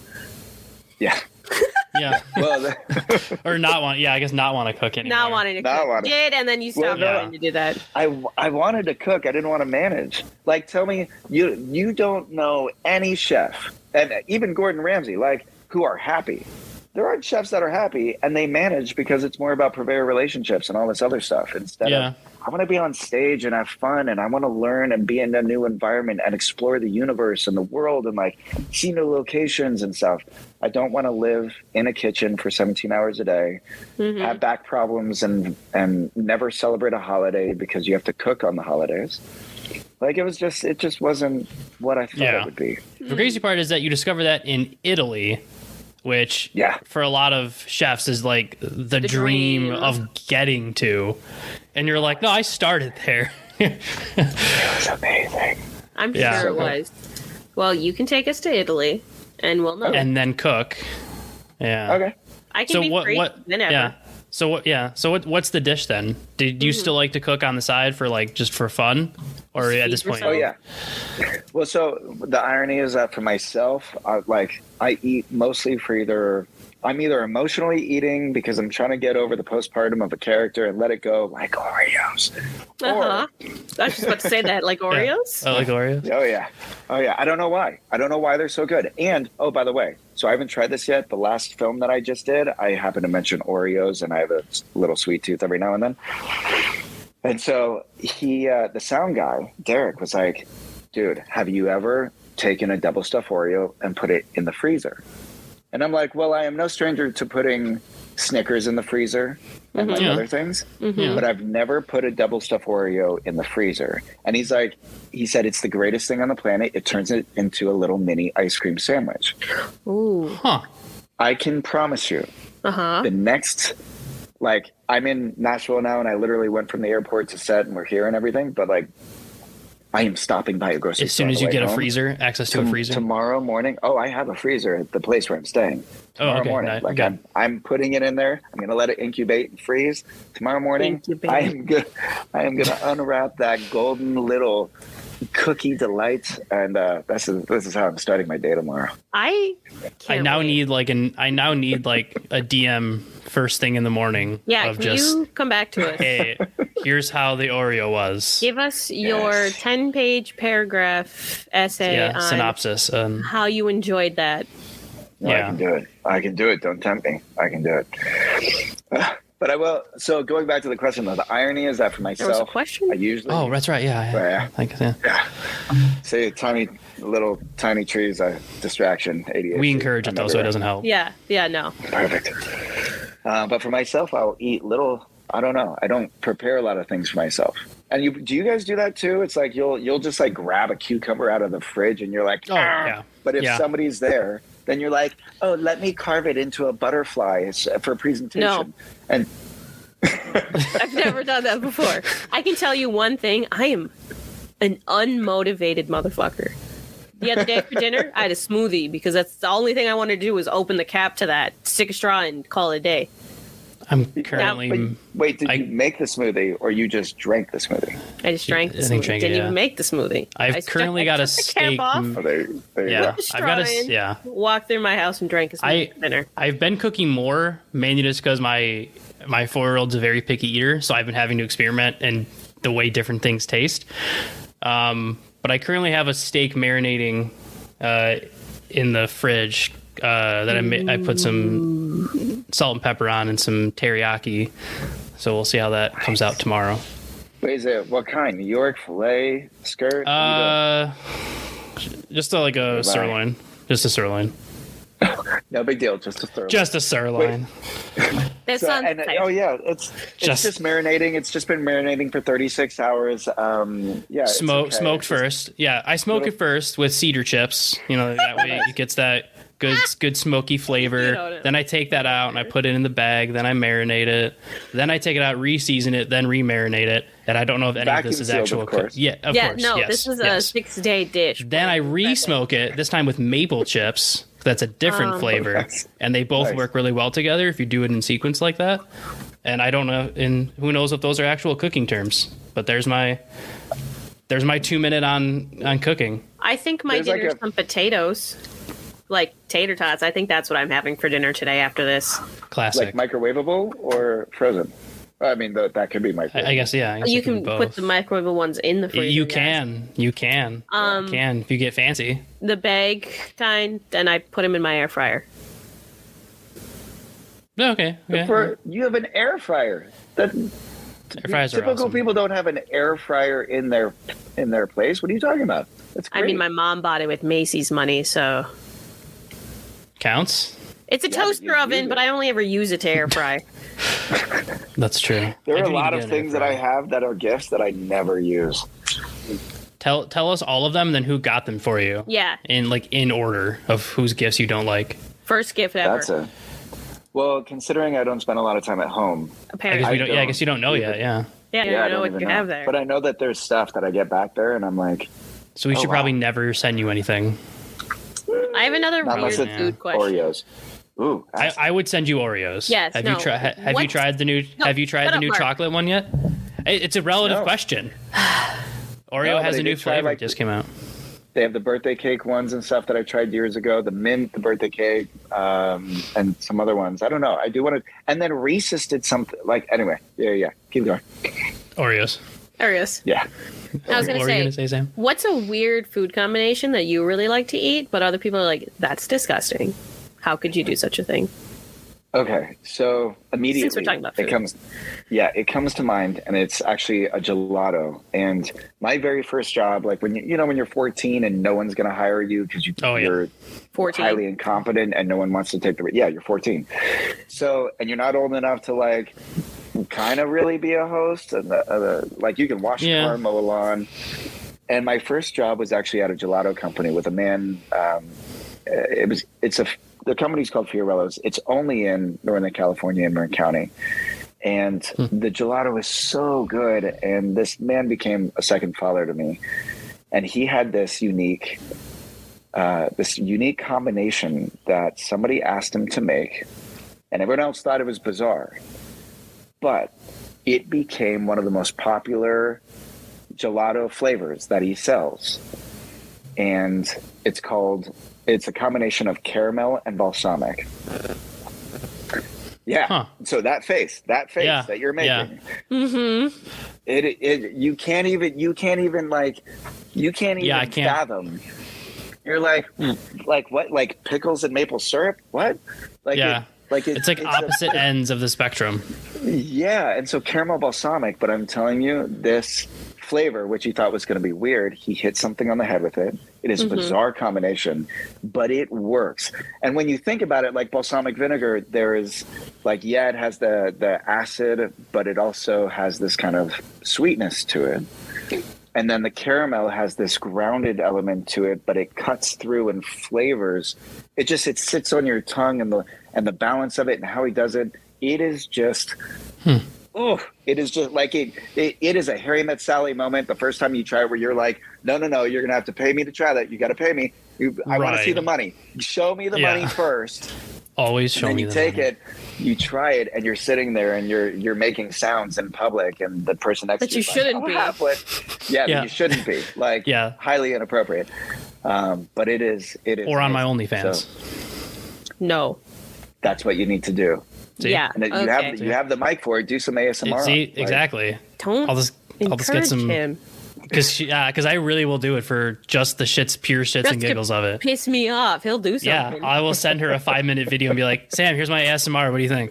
Yeah. Yeah. Well, the, Or not want. Yeah, I guess not want to cook anymore. Not wanting to Not cook. wanting- Did, and then you Well, stopped no. wanting to do that. I, I wanted to cook. I didn't want to manage. Like, tell me, you you don't know any chef, and even Gordon Ramsay, like, who are happy. There are chefs that are happy, and they manage because it's more about purveyor relationships and all this other stuff. Instead Yeah. of, I want to be on stage and have fun, and I want to learn and be in a new environment and explore the universe and the world and, like, see new locations and stuff. I don't want to live in a kitchen for seventeen hours a day, Mm-hmm. have back problems, and and never celebrate a holiday because you have to cook on the holidays. Like, it was just, it just wasn't what I thought Yeah. it would be. The crazy part is that you discover that in Italy, which Yeah. for a lot of chefs is like the, The dream, dream. of getting to. And you're like, no, I started there. It was amazing. I'm Yeah. sure it was. Well, you can take us to Italy, and we'll know. And then cook. Yeah. Okay. I can So be what? free What? whenever. Yeah. So what? Yeah. So what? What's the dish then? Do, do you still like to cook on the side for like just for fun, or Just at feed this point? Oh yourself. yeah. Well, so the irony is that for myself, I, like I eat mostly for either I'm either emotionally eating because I'm trying to get over the postpartum of a character and let it go, like Oreos. Uh-huh. I was just about to say that, like Oreos. Oh, like Oreos. Oh yeah, oh yeah. I don't know why. I don't know why they're so good. And oh, by the way, so I haven't tried this yet. The last film that I just did, I happen to mention Oreos, and I have a little sweet tooth every now and then. And so he, uh, the sound guy, Derek, was like, "Dude, have you ever taken a double stuffed Oreo and put it in the freezer?" And I'm like, "Well, I am no stranger to putting Snickers in the freezer and like Yeah. other things, Yeah. but I've never put a double stuffed Oreo in the freezer." And he's like, he said, "It's the greatest thing on the planet. It turns it into a little mini ice cream sandwich." Ooh. Huh. I can promise you, Uh-huh. the next, like, I'm in Nashville now, and I literally went from the airport to set, and we're here and everything. But like, I am stopping by a grocery As store soon on as the you way get a home. freezer, access to a Tom- freezer. Tomorrow morning. Oh, I have a freezer at the place where I'm staying. Oh, Tomorrow okay. morning. Nice. Like Good. I'm, I'm putting it in there. I'm going to let it incubate and freeze. Tomorrow morning, Incubate. I am good. I am going to unwrap that golden little cookie delight, and uh, this is this is how I'm starting my day tomorrow. I can't I now wait. need like an. I now need like a D M first thing in the morning. Yeah, Of can just you come back to us? hey, here's how the Oreo was. Give us your Yes. ten-page paragraph essay Yeah, on synopsis. Um, how you enjoyed that. Well, I Yeah. can do it. I can do it. Don't tempt me. I can do it. Uh, but I will. So going back to the question, though, the irony is that for There was a myself, question? I usually oh, that's right. Yeah. Oh, yeah. yeah. Like, yeah. say tiny little tiny trees, a distraction, A D H D. We encourage it I'm though, so it everywhere. doesn't help. Yeah, yeah, no. Perfect. Uh, but for myself, I'll eat little. I don't know. I don't prepare a lot of things for myself. And you, do you guys do that too? It's like you'll you'll just like grab a cucumber out of the fridge and you're like, Oh, "Ah." yeah. But if Yeah. somebody's there, then you're like, oh, let me carve it into a butterfly s- for presentation. No. And I've never done that before. I can tell you one thing. I am an unmotivated motherfucker. The other day for dinner, I had a smoothie because that's the only thing I wanted to do was open the cap to that, stick a straw, and call it a day. I'm but currently. wait, did I- you make the smoothie or you just drank the smoothie? I just drank the I think smoothie. drank it, Didn't yeah. even make the smoothie. I've I stuck- currently I got a took the cap steak. off, Oh, there, there you Yeah, go. put the I've got a straw s- in, yeah. walked through my house and drank a smoothie I for dinner. I've been cooking more mainly just because my my four year old's a very picky eater, so I've been having to experiment and the way different things taste. Um, but I currently have a steak marinating uh, in the fridge uh, that I ma- I put some salt and pepper on and some teriyaki. So we'll see how that comes out tomorrow. Wait, is it what kind? New York filet skirt? What are you Uh, just a, like a Goodbye. sirloin, just a sirloin, doing? No big deal. Just a throw. just a sirloin. That So, sounds and, nice. oh yeah, it's it's Just- just, marinating. It's just been marinating for thirty-six hours. Um, yeah, it's Smoke, okay. smoked It's just- first. Yeah, I smoke Little- it first with cedar chips. You know, that way it gets that good, good smoky You flavor. don't- Then I take that out and I put it in the bag. Then I marinate it. Then I take it out, re-season it, then re-marinate it. And I don't know if any Vacuum of this is sealed, actual. of cook- course. Yeah, of yeah, course. no, yes, this is a yes. six-day dish. Then I re-smoke it. This time with maple chips. that's a different Um, flavor, Nice. and they both Nice. work really well together if you do it in sequence like that. And I don't know, and who knows if those are actual cooking terms. But there's my there's my two minute on on cooking. I think my There's like dinner's a- some potatoes, like tater tots. I think that's what I'm having for dinner today after this. Classic. Like microwavable or frozen? I mean, the, that could be microwavable. I, I guess yeah. I guess You it can be both. put the microwavable ones in the freezer. You yes. can, you can, Um, you can if you get fancy. The bag kind, and I put them in my air fryer. No, okay, okay. For, you have an air fryer. That Air fryers are typical awesome. people don't have an air fryer in their in their place. What are you talking about? That's I great. mean, my mom bought it with Macy's money, so Counts. it's a Yeah, but toaster you use oven, it. but I only ever use it to air fry. That's true. there I are do a need lot to of get an things air that I fryer. have that are gifts that I never use. Tell tell us all of them, and then who got them for you? Yeah, In like in order of whose gifts you don't like. first gift ever. That's a well, considering I don't spend a lot of time at home. I apparently. guess we I don't, yeah, I don't guess you don't know yet. Yeah. yeah, you Yeah, I don't know don't what even you have there. But I know that there's stuff that I get back there, and I'm like, So we Oh, should wow. probably never send you anything. I have another not weird unless it's food question. Oreos. Ooh, I, I would send you Oreos. Yes, Have no. you tried? Have you What? tried the new? No, have you tried shut the up, new Mark. chocolate one yet? It- It's a relative No. question. Oreo No, but has I a new did try, flavor. like, just came out. they have the birthday cake ones and stuff that I tried years ago. The mint, the birthday cake, um, and some other ones. I don't know. I do want to. And then Reese's did something like anyway. Yeah, yeah. Keep going. Oreos. Oreos. Yeah. I was What gonna were you say, gonna say, Sam? what's a weird food combination that you really like to eat, but other people are like, that's disgusting. How could you do such a thing? Okay, so immediately Since we're talking about it food. comes, yeah, it comes to mind, and it's actually a gelato. And my very first job, like when you, you know, when you're fourteen and no one's going to hire you because you, Oh, yeah. you're fourteen. highly incompetent and no one wants to take the, yeah, you're fourteen. So, and you're not old enough to like kind of really be a host, and the, uh, the, like you can wash Yeah. the car, mow a lawn. And my first job was actually at a gelato company with a man. Um, it was, it's a, the company's called Fiorello's. It's only in Northern California in Marin County. And the gelato is so good. And this man became a second father to me. And he had this unique, uh, this unique combination that somebody asked him to make. And everyone else thought it was bizarre. But it became one of the most popular gelato flavors that he sells. And it's called, it's a combination of caramel and balsamic. Yeah. Huh. So that face, that face Yeah. that you're Yeah. making, Mm-hmm. it, it, you can't even, you can't even like, you can't even Yeah, I can't. fathom. You're like, like what? Like pickles and maple syrup? What? Like, Yeah. it, like it, It's like a- opposite ends of the spectrum. yeah, and so caramel balsamic, but I'm telling you, this flavor, which he thought was going to be weird, he hit something on the head with it. It is a bizarre combination, but it works. And when you think about it, like balsamic vinegar, there is like, yeah, it has the, the acid, but it also has this kind of sweetness to it. And then the caramel has this grounded element to it, but it cuts through and flavors. It just, it sits on your tongue, and the, and the balance of it and how he does it, it is just, oh, it is just like it, it. It is a Harry Met Sally moment. The first time you try it, where you're like, no, no, no, you're gonna have to pay me to try that. You got to pay me. You, I want to Right. see the money. Show me the Yeah. money first. Always show And then me you the take money. it, you try it, and you're sitting there and you're you're making sounds in public, and the person next That to you is shouldn't like, be. "I'll have what?" Yeah, that Yeah. you shouldn't be. Like, Yeah. highly inappropriate. Um, but it is. It is. Or on my amazing. OnlyFans. So No. that's what you need to do. See? Yeah. And then you okay. have you have the mic for it. Do some A S M R. See, Like, exactly. Don't I'll just I'll just get encourage some him. because yeah, because I really will do it for just the shits, pure shits Just and to giggles of it. Piss me off. He'll do something. Yeah, I will send her a five minute video and be like, Sam, here's my A S M R. What do you think?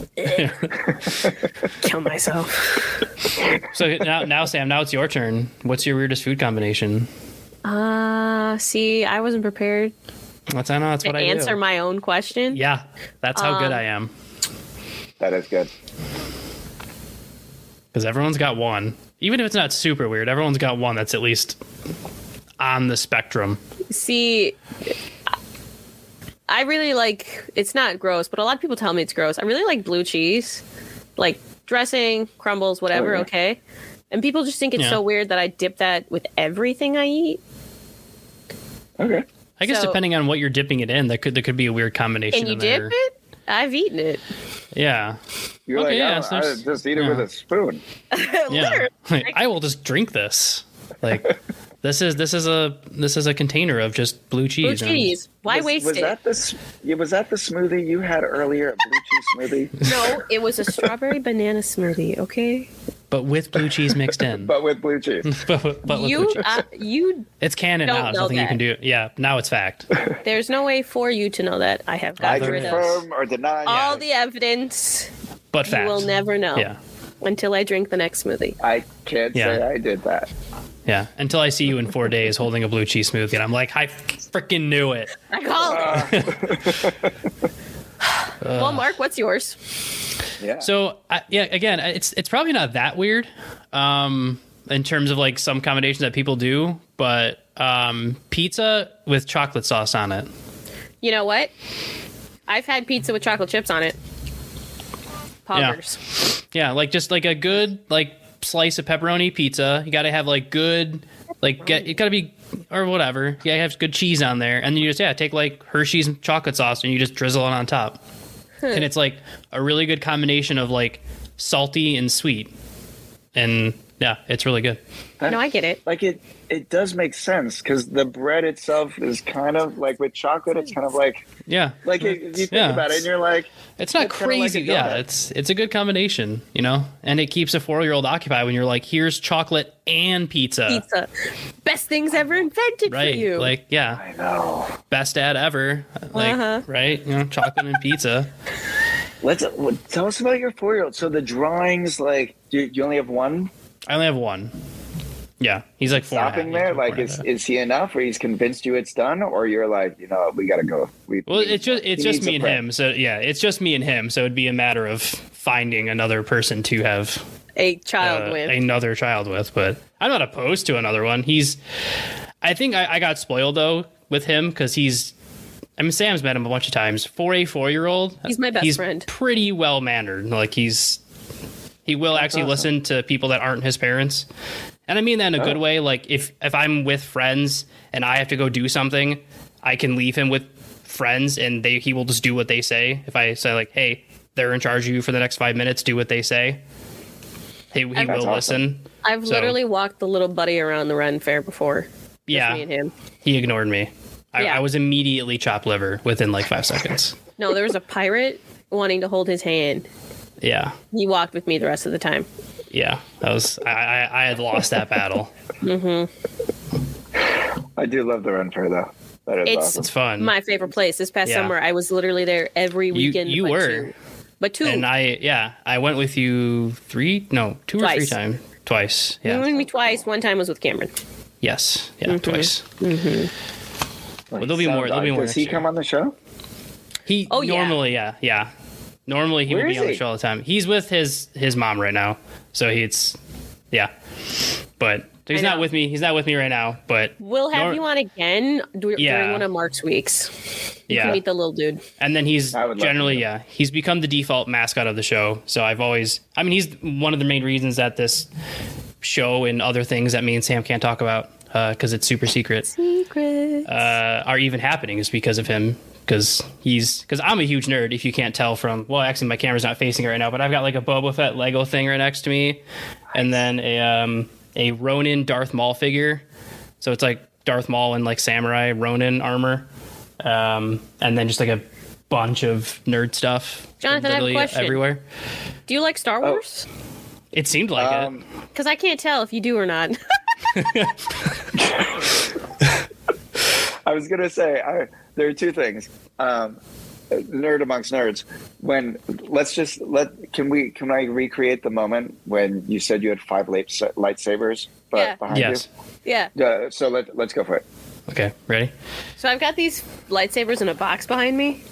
Kill myself. So now, now, Sam, now it's your turn. What's your weirdest food combination? Uh, see, I wasn't prepared That's I know. That's to what I answer do. my own question. Yeah, that's how good Um, I am. That is good. Because everyone's got one, even if it's not super weird. Everyone's got one that's at least on the spectrum. See, I really like, it's not gross, but a lot of people tell me it's gross. I really like blue cheese, like dressing, crumbles, whatever, Oh, yeah. okay? And people just think it's Yeah. so weird that I dip that with everything I eat. Okay. I guess So- depending on what you're dipping it in, that could there could be a weird combination. And you in dip there. it? I've eaten it. Yeah. You're Okay, like, yeah, I, so I there's- just eat it yeah. with a spoon. Yeah. I will just drink this. Like this is this is a this is a container of just blue Blue cheese. and- cheese. Why was, waste was it? That the, s- yeah, was that the smoothie you had earlier? A blue cheese smoothie, No, it was a strawberry banana smoothie. Okay. but with blue cheese mixed in. but with blue cheese. but, with- but with You, blue cheese. uh, you. It's canon don't now. There's know nothing you that. can do. Yeah, now it's fact. There's no way for you to know that. I have I gotten rid of confirm or deny. all the evidence. But You fact. will never know Yeah. until I drink the next smoothie. I can't Yeah. say I did that. Yeah. Until I see you in four days holding a blue cheese smoothie, and I'm like, I freaking knew it. I called it. Well, Mark, what's yours? Yeah. So I, yeah, again, it's it's probably not that weird, um, in terms of like some combinations that people do, but um, pizza with chocolate sauce on it. You know what? I've had pizza with chocolate chips on it. Poggers. Yeah, like just like a good like slice of pepperoni pizza. You got to have like good like get it got to be or whatever. You got to have good cheese on there, and then you just yeah take like Hershey's chocolate sauce and you just drizzle it on top. And it's like a really good combination of like salty and sweet, and yeah, it's really good. No, I get it. Like it, it does make sense because the bread itself is kind of like with chocolate. It's kind of like Yeah, like it, you think Yeah. about it, and you're like, it's not it's kinda like crazy. a yeah, donut. it's it's a good combination, you know, and it keeps a four year old occupied when you're like, here's chocolate and pizza, Pizza. Best things ever invented right? for you. Like yeah, I know. best dad ever, like Uh-huh. right, you know, chocolate and pizza. Let's well, tell us about your four year old. So the drawings, like, you, you only have one I only have one. Yeah, he's like four. and a half. stopping He's there. four Like, and a is half. is he enough, or he's convinced you it's done, or you're like, you know, we gotta go. We, Well, we- it's just it's he just needs me a and friend. him. So yeah, it's just me and him. So it'd be a matter of finding another person to have A child uh, with. another child with. But I'm not opposed to another one. He's, I think I, I got spoiled though with him because he's. I mean, Sam's met him a bunch of times. For a four-year-old, He's my best he's friend. Pretty well mannered. Like he's, he will actually awesome. listen to people that aren't his parents, and I mean that in a good Oh. way. Like if if I'm with friends and I have to go do something, I can leave him with friends, and they he will just do what they say. If I say like, "Hey, they're in charge of you for the next five minutes. Do what they say." He, he That's will awesome. listen. I've so- literally walked the little buddy around the Ren Fair before. Just Yeah, me and him. he ignored me. I, Yeah. I was immediately chopped liver within like five seconds. No, there was a pirate wanting to hold his hand. Yeah, He walked with me the rest of the time. yeah. That was I. I, I had lost that battle. I do love the run fair though. That is It's- awesome. It's fun. My favorite place. This past Yeah. summer, I was literally there every weekend. you but were. two. But two. And I, yeah, I went with you three, no, two or three Twice. times, twice. You Yeah. went with me twice. One time was with Cameron. Yes. Yeah. Mm-hmm. Twice. Well, there'll be he more- sounds- there'll be more Does he next year. come on the show? He Oh, yeah. normally, yeah, yeah. Normally he Where would be is on the he? show all the time. He's with his his mom right now, so he's, yeah. But he's I not know. with me. He's not with me right now. But We'll have nor- you on again dur- Yeah. during one of Mark's weeks. You Yeah. can meet the little dude. And then he's I would love generally, to. yeah, he's become the default mascot of the show. So I've always, I mean, he's one of the main reasons that this show and other things that me and Sam can't talk about because it's super secret Secret. uh, are even happening is because of him. Because he's, because I'm a huge nerd. If you can't tell from, well, actually my camera's not facing it right now, but I've got like a Boba Fett Lego thing right next to me, and then a um, a Ronin Darth Maul figure. So it's like Darth Maul in like samurai Ronin armor, um, and then just like a bunch of nerd stuff. Jonathan, I have a literally question. everywhere. Do you like Star Wars? It seemed like Um, Because I can't tell if you do or not. I was gonna say I, there are two things. Um, nerd amongst nerds. When let's just let can we can I recreate the moment when you said you had five light, lightsabers but Yeah. it. behind Yes. yeah. you? Uh, so let let's go for it. Okay. Ready? So I've got these lightsabers in a box behind me.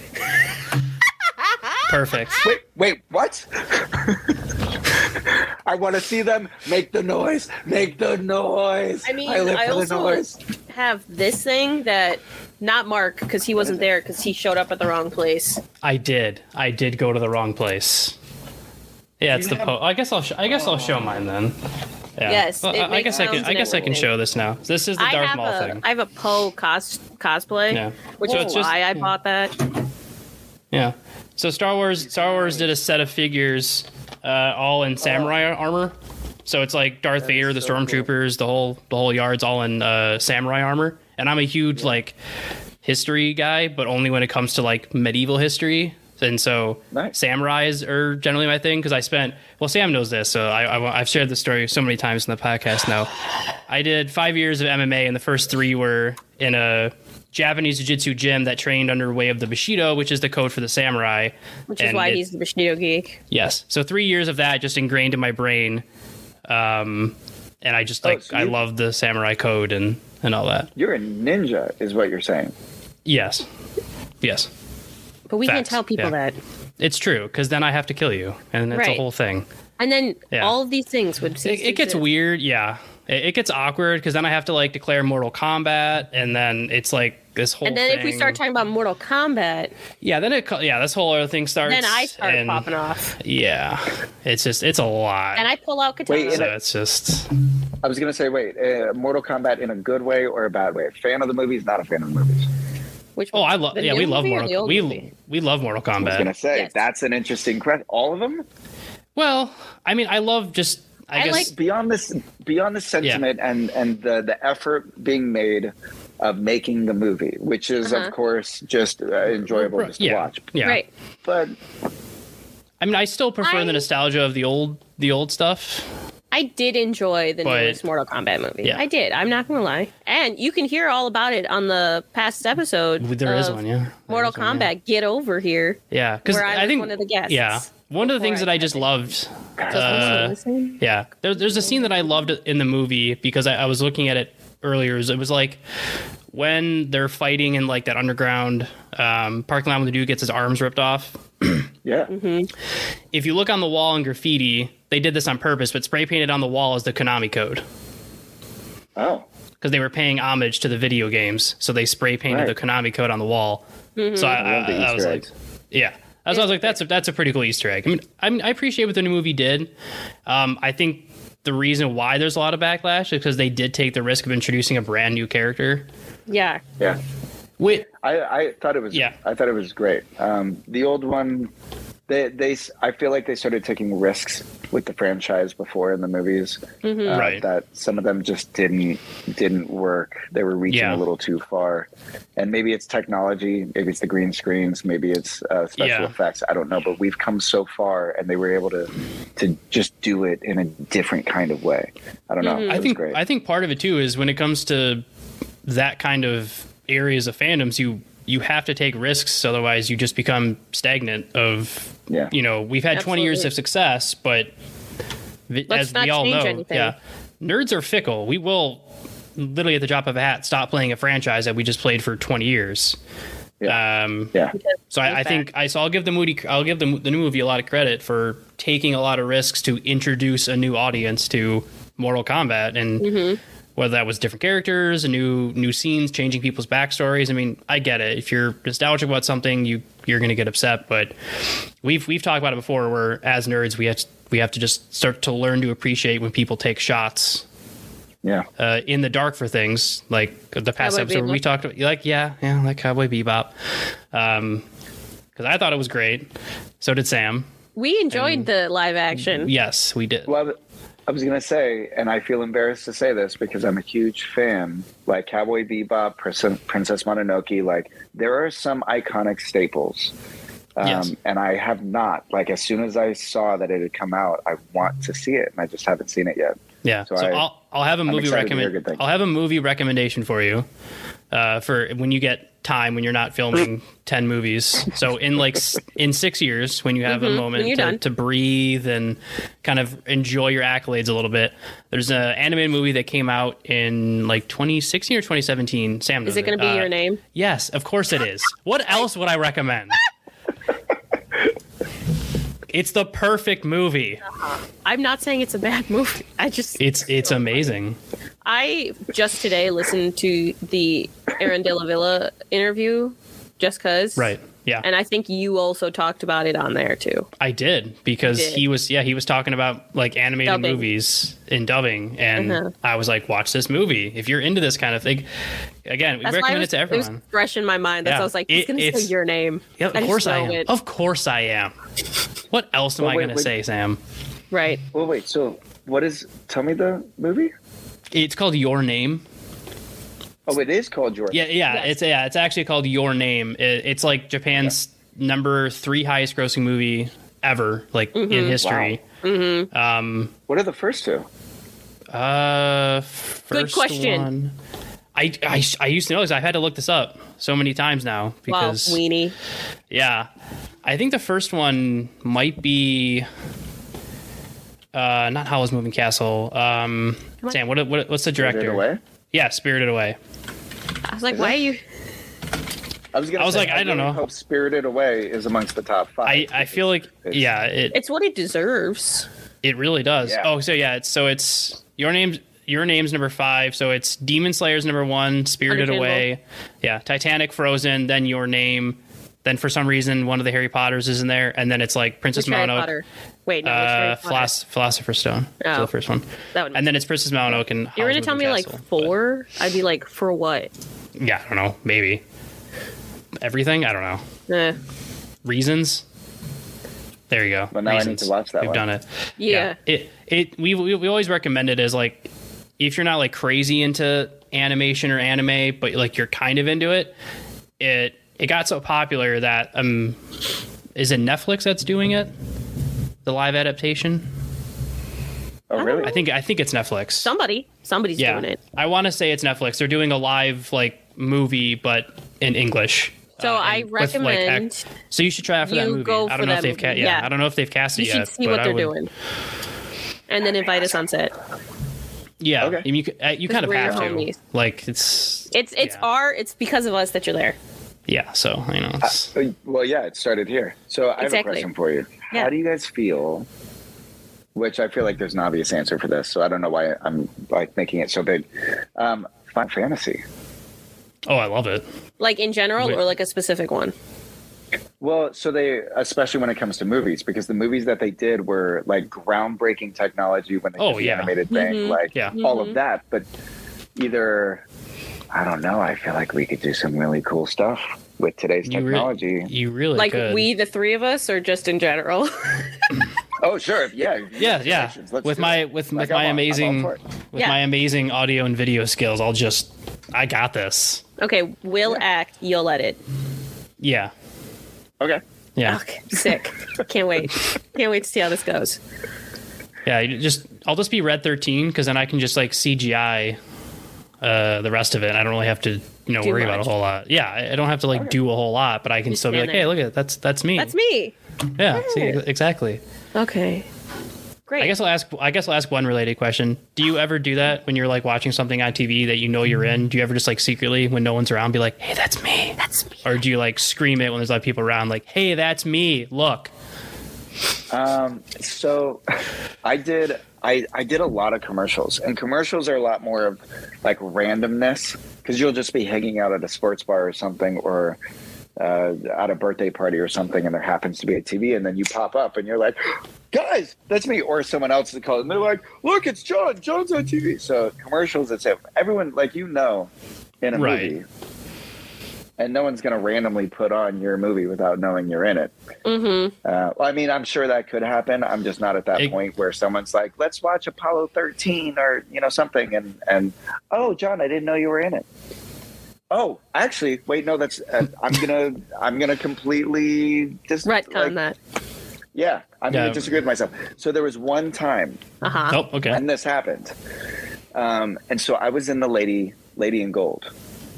Perfect. Wait, wait, what? I want to see them. Make the noise. Make the noise. I mean, I live I for the also noise. have this thing that, not Mark, because he wasn't there because he showed up at the wrong place. I did. I did go to the wrong place. Yeah, it's the po. I guess I'll. Sh- I guess I'll show mine then. Yeah. Yes, Well, it I, I makes guess I can. sounds I and guess I can everything. show this now. This is the I Darth have Maul a thing. I have a Poe cos cosplay, Yeah. which So is it's just- why I yeah. bought that. Yeah. So Star Wars, Star Wars did a set of figures, uh, all in samurai armor. So it's like Darth Vader, the so cool. stormtroopers, the whole the whole yard's all in uh, samurai armor. And I'm a huge like history guy, but only when it comes to like medieval history. And so Nice. samurais are generally my thing because I spent. Well, Sam knows this, so I, I I've shared this story so many times in the podcast now. I did five years of M M A, and the first three were in a Japanese jiu-jitsu gym that trained under way of the Bushido, which is the code for the samurai. Which is And why it- he's the Bushido geek. Yes. So three years of that just ingrained in my brain. Um, and I just Oh, like, so I you- love the samurai code and, and all that. You're a ninja, is what you're saying. Yes. Yes. But we can't Facts, tell people yeah. that. It's true. Because then I have to kill you. And that's Right. a whole thing. And then Yeah. all of these things would cease It, to it gets exist. weird. Yeah. It, it gets awkward because then I have to like declare Mortal Kombat. And then it's like this whole And then if we thing. start talking about Mortal Kombat, Yeah. Then it, co- yeah, this whole other thing starts. then I start and- popping off. Yeah. It's just, it's a lot. And I pull out katana. Wait, in so a- it's just. I was going to say, wait, uh, Mortal Kombat in a good way or a bad way? Fan of the movies, not a fan of the movies. Which Oh, one? I love. The Yeah, new we love movie or the Mortal. old We movie? we love Mortal I was going to Kombat. say, Yes. that's an interesting question. All of them? Well, I mean, I love just. I, I guess. like- Beyond this, beyond the sentiment and, and the, the effort being made of making the movie, which is, Uh-huh. of course, just uh, enjoyable just to yeah, watch. yeah. Right. But I mean, I still prefer I- the nostalgia of the old, the old stuff. I did enjoy the But- newest Mortal Kombat movie. Yeah. I did. I'm not going to lie. And you can hear all about it on the past episode. There is of one, yeah. There Mortal is one, Kombat, yeah. Get Over Here. Yeah, because where I I, was think one of the guests Yeah, one of the before things I that I got just it. loved. So Uh, listen. Yeah, there, there's a scene that I loved in the movie because I, I was looking at it earlier. It was like when they're fighting in like that underground um, parking lot when the dude gets his arms ripped off. yeah, If you look on the wall in graffiti, they did this on purpose, but spray painted on the wall is the Konami code oh, because they were paying homage to the video games, so they spray painted Right. the Konami code on the wall. So I, I love the I, I was Easter like, eggs. yeah. That's why I was like, that's a, that's a pretty cool Easter egg. I mean, I mean, I appreciate what the new movie did. Um, I think the reason why there's a lot of backlash is because they did take the risk of introducing a brand new character. Yeah. yeah. Wait, I, I thought it was Yeah. I thought it was great. Um, the old one, they they I feel like they started taking risks with the franchise before in the movies. uh, Right. That some of them just didn't didn't work. They were reaching Yeah. a little too far, and maybe it's technology, maybe it's the green screens, maybe it's uh, special Yeah. effects. I don't know, but we've come so far, and they were able to to just do it in a different kind of way. I don't know. It I was think great. I think part of it too is when it comes to that kind of areas of fandoms, you you have to take risks, otherwise you just become stagnant. Of Yeah. you know, we've had twenty years Absolutely. of success, but vi- Let's as not we all change know, anything. yeah, nerds are fickle. We will literally at the drop of a hat stop playing a franchise that we just played for twenty years. Yeah. Um, yeah. So I, I Feedback. think I so I'll give the movie I'll give the the new movie a lot of credit for taking a lot of risks to introduce a new audience to Mortal Kombat, and Mm-hmm. whether that was different characters, a new new scenes, changing people's backstories. I mean, I get it. If you're nostalgic about something, you you're going to get upset. But we've we've talked about it before, where as nerds we have to, we have to just start to learn to appreciate when people take shots Yeah. uh, in the dark for things, like the past Cowboy episode where we Bebop. talked about, like, yeah, yeah, like Cowboy Bebop. Um, because I thought it was great. So did Sam. We enjoyed the live action. Yes, we did. Well, I was going to say, and I feel embarrassed to say this because I'm a huge fan, like Cowboy Bebop, Prin- Princess Mononoke, like there are some iconic staples. Um, Yes. And I have not, like as soon as I saw that it had come out, I want to see it and I just haven't seen it yet. Yeah. So, So I- I'll I'll have a I'm movie excited to hear recommend. good things. I'll have a movie recommendation for you, uh, for when you get time when you're not filming ten movies. So in like s- in six years, when you have a Mhm, moment when you're to, done. to breathe and kind of enjoy your accolades a little bit, there's an animated movie that came out in like twenty sixteen or twenty seventeen. Sam knows Is it going to be Uh, your name? Yes, of course it is. What else would I recommend? It's the perfect movie. I'm not saying it's a bad movie. I just It's it's amazing. I just today listened to the Aaron De La Villa interview, just cause. Right. Yeah. And I think you also talked about it on there too. I did because You did. he was yeah he was talking about like animated Dubbing. movies in dubbing, and Uh-huh. I was like, watch this movie if you're into this kind of thing. Again, we That's why recommend it, it to was, it everyone. was fresh in my mind. That's Yeah. why I was like, he's It- going to say it's- your name. Yeah, I of just course I know am. it. Of course I am. What else am Well, I wait, going to wait. say, Sam? Right. Well, wait. So, what is? Tell me the movie. It's called Your Name. Oh, it is called Your. Yeah, yeah, Yes. it's yeah, it's actually called Your Name. It, it's like Japan's number three highest grossing movie ever, like Mm-hmm. in history. What are the first two? Uh, first question. one- I, I I used to know this. I've had to look this up so many times now Wow, because weenie. yeah, I think the first one might be uh not Howl's Moving Castle. Um, on. Sam, what what what's the Spirited director? Away? Yeah, Spirited Away. I was like, why are you... I was gonna. I was say, like, I don't really know. Hope Spirited Away is amongst the top five. I I feel like It's- yeah, it It's what it deserves. It really does. Yeah. Oh, so yeah, it's so it's your name's your name's number five. So it's Demon Slayer's number one, Spirited Understandable. Away, yeah, Titanic, Frozen, then Your Name, then for some reason one of the Harry Potters is in there, and then it's like Princess Which Harry Mononoke, Potter? Wait, no, which Harry uh, Potter? Philos- Philosopher's Stone. Oh. So the first one, That would make and then it's Princess Mononoke and. You were Howl's going to tell me Moving like Castle. four? I'd be like, for what? But, yeah, I don't know. Maybe everything. I don't know. Eh. Reasons. There you go. Well, now I need Reasons. to watch that We've one. done it. Yeah. It it we, we we always recommend it as like if you're not like crazy into animation or anime, but like you're kind of into it. It it got so popular that um is it Netflix that's doing it? The live adaptation? Oh, really? I think I think it's Netflix. Somebody. Somebody's yeah. doing it. I want to say it's Netflix. They're doing a live like movie but in English. So Uh, I and with, like, recommend act- so you should try out for that you movie. go I for don't know that if they've ca- movie. yeah, Yeah. I don't know if they've cast it You yet. should see but what I they're would- doing. And then invite us on set. Yeah, Okay. I mean, you, c- uh, you kind of we're your have to. homies. Like it's It's it's Yeah. our it's because of us that you're there. yeah. So you know, it's, Uh, well, yeah, it started here. So I have Exactly. a question for you. Yeah. How do you guys feel? Which I feel like there's an obvious answer for this, so I don't know why I'm like making it so big. Um, Final Fantasy. oh, I love it. Like in general Wait. or like a specific one? Well, so they, especially when it comes to movies, because the movies that they did were like groundbreaking technology when they Oh, did the yeah. animated thing, Mhm. like Yeah. all of that. But either, I don't know. I feel like we could do some really cool stuff with today's You re- technology. You really Like could. we the three of us or just in general? Oh, sure, yeah, yeah, yeah. Let's With do my it. with Like, with my I'm all- I'm all amazing for it. with Yeah. my amazing audio and video skills, I'll just I got this. Okay, we'll Yeah. act, you'll edit. Yeah, Okay. yeah, Okay, sick. Can't wait. Can't wait to see how this goes. yeah. You just I'll just be Red thirteen because then I can just like C G I uh, the rest of it. I don't really have to you know Do worry about much. a whole lot. Yeah, I I don't have to like do a whole lot, but I can Just still be like, stand hey, there. look at it. That's that's me. That's me. Yeah, see, exactly. Okay. Great. I guess I'll ask. I guess I'll ask one related question. Do you ever do that when you're like watching something on T V that you know you're in? Do you ever just like secretly, when no one's around, be like, "Hey, that's me"? That's me. Or do you like scream it when there's other people around, like, "Hey, that's me. Look." Um, so I did I, I did a lot of commercials, and commercials are a lot more of like randomness because you'll just be hanging out at a sports bar or something, or uh, at a birthday party or something, and there happens to be a T V, and then you pop up and you're like, guys, that's me, or someone else is calling, and they're like, look, it's John, John's on T V. So commercials, it's everyone, like, you know, in a Right. movie, and no one's going to randomly put on your movie without knowing you're in it. Mm-hmm. Uh, well, I mean, I'm sure that could happen. I'm just not at that It- point where someone's like, let's watch Apollo thirteen or, you know, something. And, and oh, John, I didn't know you were in it. Oh, actually, wait, no, that's, uh, I'm going to, I'm going to completely just Retcon like, that. Yeah, I'm Yeah. going to disagree with myself. So there was one time Uh huh. Oh, okay. and this happened. Um, and so I was in the Lady, Lady in Gold.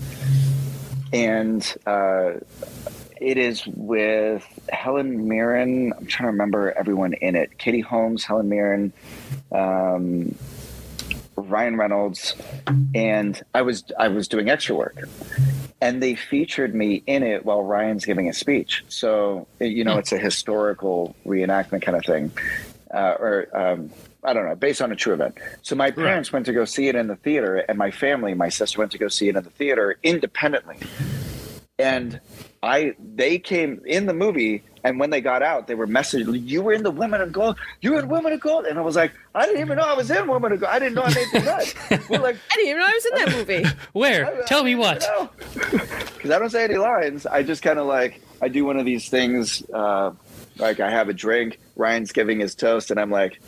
And, uh, it is with Helen Mirren. I'm trying to remember everyone in it. Katie Holmes, Helen Mirren, um, Ryan Reynolds, and I was I was doing extra work, and they featured me in it while Ryan's giving a speech. So you know, it's a historical reenactment kind of thing, uh, or um, I don't know, based on a true event. So my parents went to go see it in the theater, and my family, my sister, went to go see it in the theater independently, and I they came in the movie, and when they got out, they were messaging, "You were in the Women of Gold. You were in Women of Gold," and I was like, "I didn't even know I was in Women of Gold. I didn't know I made the cut." We're like, I didn't even know I was in that movie. Where? I, Tell I me what. Because I don't say any lines. I just kind of like I do one of these things. Uh, like I have a drink. Ryan's giving his toast, and I'm like.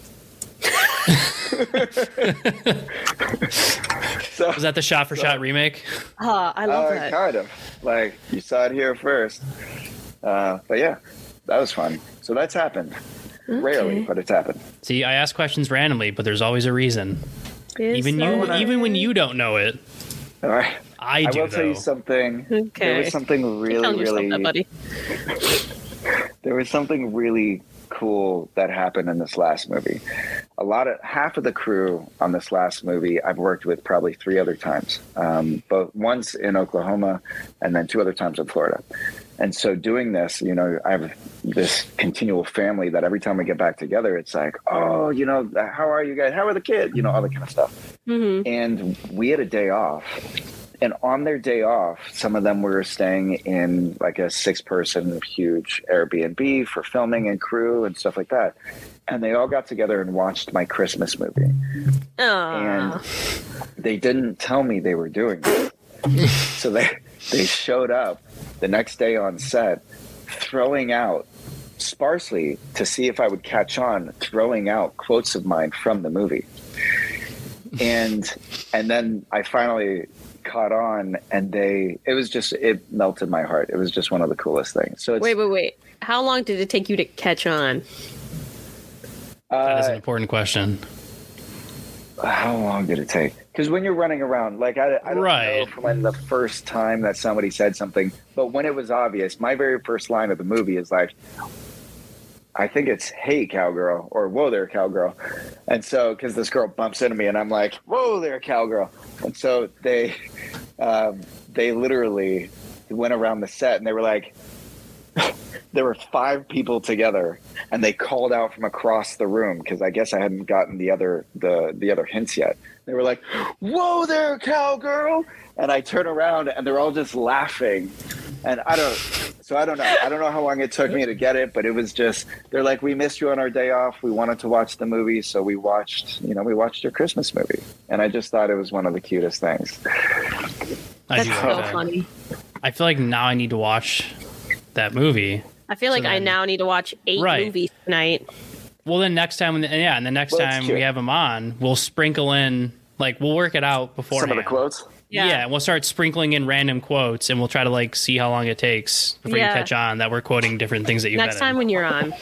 So, Was that the shot for shot remake? Uh, I love uh, that. Kind of. Like, you saw it here first. Uh, but yeah, that was fun. So that's happened. Okay. Rarely, but it's happened. See, I ask questions randomly, but there's always a reason. It's Even so you, nice. even when you don't know it, All right. I I do. will tell though. you something. Okay. There was something really, You're telling yourself really. that, buddy. There was something really cool that happened in this last movie. A lot of half of the crew on this last movie I've worked with probably three other times, um, both once in Oklahoma and then two other times in Florida. And so doing this, you know, I have this continual family that every time we get back together, it's like, oh, you know, how are you guys? How are the kids? You know, all that kind of stuff. Mm-hmm. And we had a day off. And on their day off, some of them were staying in like a six-person huge Airbnb for filming and crew and stuff like that. And they all got together and watched my Christmas movie. And they didn't tell me they were doing it. So they they showed up the next day on set, throwing out sparsely to see if I would catch on, throwing out quotes of mine from the movie. And and then I finally caught on, and they it was just it melted my heart. It was just one of the coolest things. So it's, Wait, wait, wait. How long did it take you to catch on? That is an uh, important question. how long did it take? Because when you're running around, like I, I don't Right. know from when the first time that somebody said something, but when it was obvious, my very first line of the movie is like, I think it's "Hey cowgirl" or "Whoa there cowgirl," and so because this girl bumps into me and I'm like, "Whoa there cowgirl," and so they um, they literally went around the set and they were like, there were five people together and they called out from across the room because I guess I hadn't gotten the other the the other hints yet. They were like, "Whoa there cowgirl," and I turn around and they're all just laughing, and I don't. So I don't know. I don't know how long it took me to get it, but it was just, they're like, "We missed you on our day off. We wanted to watch the movie. So we watched, you know, we watched your Christmas movie." And I just thought it was one of the cutest things. I That's do so like that. funny. I feel like now I need to watch that movie. I feel like So I then- now need to watch eight Right. movies tonight. Well, then next time, when the, yeah, and the next Well, that's time cute. we have him on, we'll sprinkle in, like, we'll work it out beforehand. Some of the quotes. Yeah. Yeah. and we'll start sprinkling in random quotes, and we'll try to like see how long it takes before Yeah. you catch on that we're quoting different things that you've Next edited. time when you're on.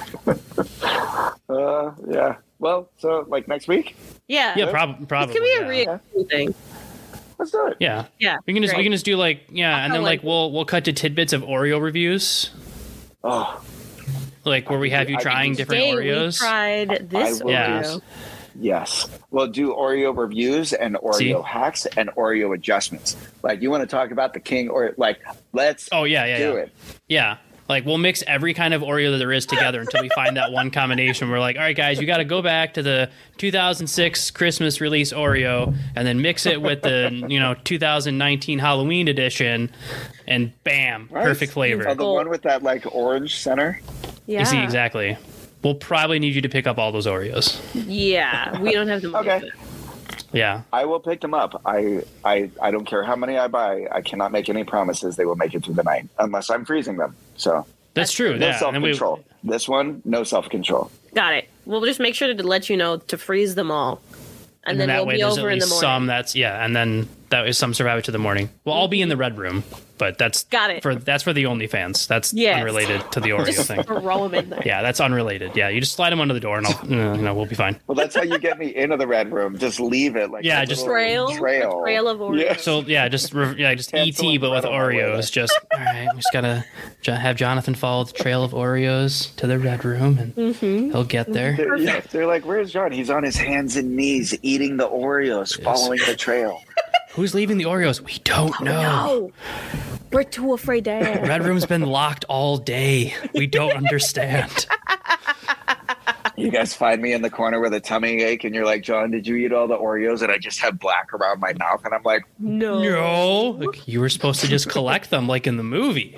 Uh, yeah. Well, so like next week, Yeah. yeah, prob- probably. It could be a yeah. reoccurring thing. let's do it. Yeah, Yeah. we can just we great. can just do like yeah, and I then like like- we'll we'll cut to tidbits of Oreo reviews, Oh, like where we have you I can trying do- different Today we Oreos. tried this I will Yeah. Oreo. yes. Well, do Oreo reviews and Oreo See? hacks and Oreo adjustments. Like, you want to talk about the king, or like, let's Oh yeah, yeah, do yeah. it. Yeah. Like we'll mix every kind of Oreo that there is together until we find that one combination. We're like, all right, guys, you got to go back to the two thousand six Christmas release Oreo and then mix it with the you know two thousand nineteen Halloween edition, and bam, Right? perfect flavor. Oh, the one with that like orange center. Yeah. You see exactly. We'll probably need you to pick up all those Oreos. Yeah. We don't have the money. Okay. for it. Yeah. I will pick them up. I, I I don't care how many I buy. I cannot make any promises they will make it through the night unless I'm freezing them. So That's true. no Yeah. self And then we- control. This one, no self control. Got it. We'll just make sure to let you know to freeze them all. And, then that we'll way be there's over at in the least morning. some that's yeah, and then that is some survive it to the morning. We'll all be in the red room, but that's Got it. for that's for the OnlyFans. That's Yes. unrelated to the Oreo Just thing. throw them in there. Yeah, that's unrelated. Yeah, you just slide them under the door, and I'll, uh, you know, we'll be fine. Well, that's how you get me into the red room. Just leave it like Yeah, a just- little Trail. trail, A trail of Oreos. Yeah. So yeah, just re- yeah, just Hansel E T, and but with Gretel way there. Oreos. Just all right, we just gotta jo- have Jonathan follow the trail of Oreos to the red room, and Mm-hmm. he'll get there. They're, yeah, they're like, "Where's John?" He's on his hands and knees eating the Oreos, following the trail. Who's leaving the Oreos? We don't know. No. We're too afraid to ask. Red room's been locked all day. We don't understand. You guys find me in the corner with a tummy ache, and you're like, John, did you eat all the Oreos? And I just have black around my mouth, and I'm like, No. No, like, you were supposed to just collect them like in the movie.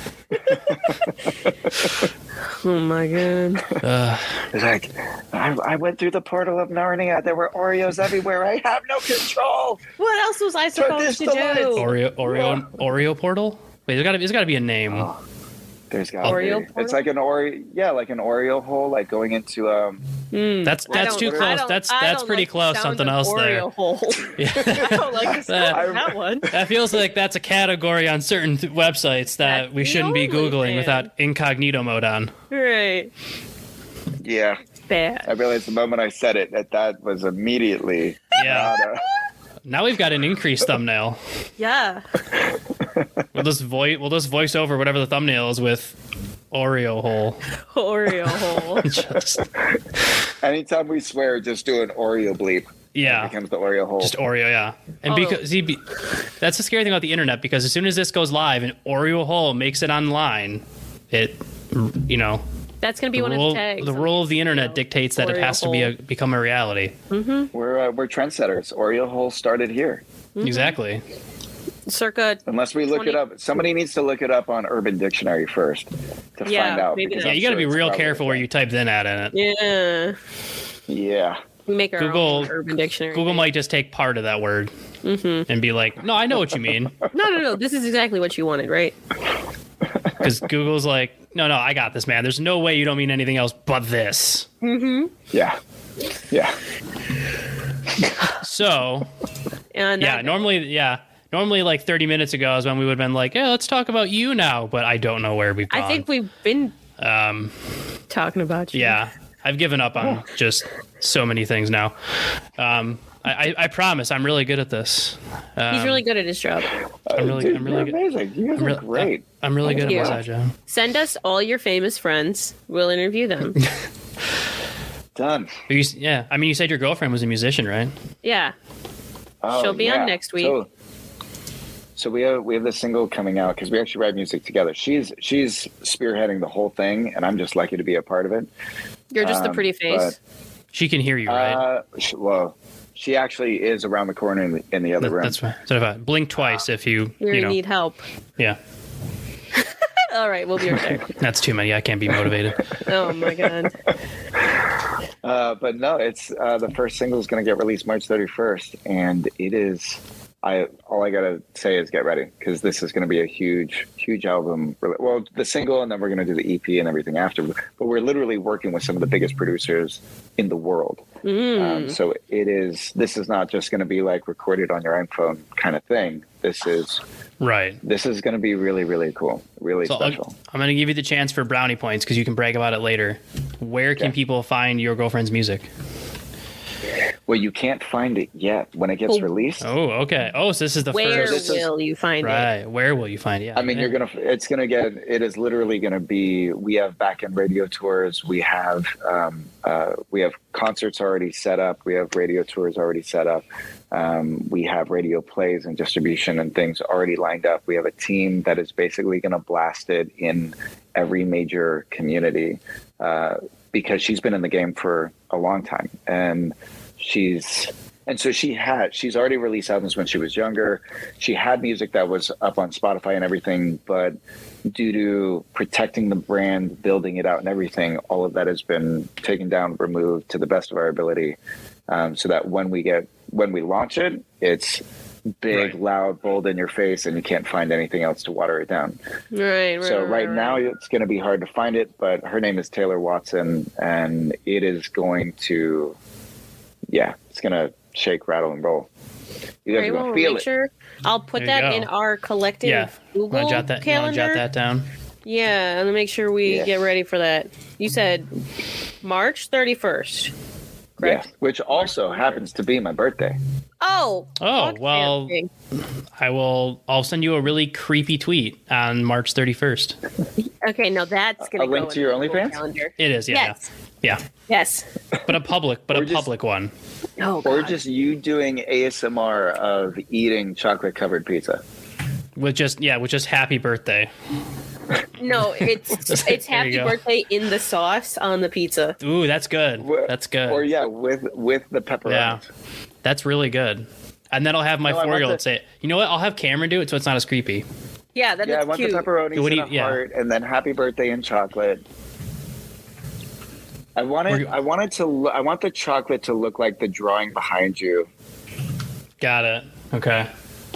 Oh my god. Uh, it's like, I, I went through the portal of Narnia. There were Oreos everywhere. I have no control. What else was I this supposed to the lights. do? Oreo, Oreo, Oreo portal. Wait, there's got to there's got to be a name. Oh, there's got Oreo be. portal? It's like an Oreo, yeah, like an Oreo hole, like going into um. Mm, That's I that's don't- too I close. don't- That's I that's don't pretty like the close. sound Something of else there. Oreo hole. Yeah. I don't like the sound That- of that one. That feels like that's a category on certain th- websites that That's we the shouldn't be only googling thing. without incognito mode on. Right. Yeah, Bad. I realized the moment I said it that that was immediately. Yeah. not a- Now we've got an increased thumbnail. Yeah. We'll just voice we'll just voice over whatever the thumbnail is with Oreo hole. Oreo hole. Just, Anytime we swear, just do an Oreo bleep. yeah. It becomes the Oreo hole. Just Oreo, yeah. And Oh. because see, be, that's the scary thing about the internet, because as soon as this goes live and Oreo hole makes it online, it you know That's gonna be the one rule, of the tags. the rule of the internet dictates that it Oreo has to be a, hole. become a reality. we're uh, we're trendsetters. Oreo hole started here. Mm-hmm. Exactly. Circa. Unless we look twenty it up, somebody needs to look it up on Urban Dictionary first to Yeah, find out. maybe because that's- Yeah, I'm you got to sure be it's real probably careful a where thing. you type then at in it. Yeah. Yeah. We make our Google- own Urban Dictionary. Google might just take part of that word and be like, "No, I know what you mean," No, no, no. This is exactly what you wanted, right? because Google's like, "No, no, I got this, man. There's no way you don't mean anything else but this." Yeah. Yeah. So, And yeah, that- normally, yeah, normally like thirty minutes ago is when we would have been like, "Yeah, let's talk about you now," but I don't know where we've gone. I think we've been um, talking about you. yeah, I've given up on just so many things now. Um, I, I, I promise, I'm really good at this. Um, He's really good at his job. I'm really, Dude, I'm really you're good. amazing. You guys I'm are really, great. I'm really good Thank at you. my side job. Send us all your famous friends. We'll interview them. Done. But you, yeah, I mean, you said your girlfriend was a musician, right? Yeah. Oh, She'll be on yeah. next week. So, so we have we have this single coming out because we actually write music together. She's she's spearheading the whole thing, and I'm just lucky to be a part of it. You're just the Um, pretty face. She can hear you, right? Uh, she, well, she actually is around the corner in the, in the other That- room. that's right. Sort of a blink twice if you, you you know, need help. yeah. All right, we'll be right there. That's too many. I can't be motivated. Oh my god. Uh, but no, it's uh, the first single is going to get released March thirty-first, and it is. I all I gotta say is get ready because this is going to be a huge, huge album. Well, the single, and then we're going to do the E P and everything after. But we're literally working with some of the biggest producers in the world. Um, so it is. This is not just going to be like recorded on your iPhone kind of thing. This is. Right. This is going to be really, really cool, really So I'll, special. I'm going to give you the chance for brownie points because you can brag about it later. Where can Okay. people find your girlfriend's music? Well, you can't find it yet. When it gets Oh. released, Oh, okay. Oh, so this is the Where first. This is- will you find it? Right. Where will you find it? Yeah. I mean, you're gonna. It's gonna get. It is literally gonna be. We have back end radio tours. We have. Um, uh, we have concerts already set up. We have radio tours already set up. Um, we have radio plays and distribution and things already lined up. We have a team that is basically going to blast it in every major community uh, because she's been in the game for a long time, and she's. And so she had, she's already released albums when she was younger. She had music that was up on Spotify and everything, but due to protecting the brand, building it out and everything, all of that has been taken down, removed to the best of our ability. Um, so that when we get, when we launch it, it's big, Right. loud, bold in your face, and you can't find anything else to water it down. Right, right. So right right. now it's going to be hard to find it, but her name is Taylor Watson, and it is going to, yeah, it's going to shake, rattle, and roll. You guys Right, are well, going to feel make it. sure I'll put There you that go. in our collective yeah. Google Wanna jot that, you wanna calendar. jot that down? Yeah, and make sure we Yeah. get ready for that. You said March thirty-first, Yeah, correct? which also happens to be my birthday. Oh. Oh, fuck well, that thing. I will. I'll send you a really creepy tweet on March thirty-first. Okay, now that's gonna A link go to in your the Google OnlyFans? calendar. It is, yeah, Yes. yeah, Yes. yeah. But a public, but Or a just- public one. Oh, Or God. just you doing A S M R of eating chocolate covered pizza. With just yeah, with just happy birthday. no, it's it's There happy you go. birthday in the sauce on the pizza. Ooh, that's good. That's good. Or yeah, with with the pepperoni. Yeah, that's really good. And then I'll have my No, I want four-year-old the- say, "You know what? I'll have Cameron do it, so it's not as creepy." Yeah, that Yeah, I is want cute. the pepperonis What do in you- a yeah. heart, and then happy birthday in chocolate. I want it. We're- I want it to. lo- I want the chocolate to look like the drawing behind you. Got it. Okay.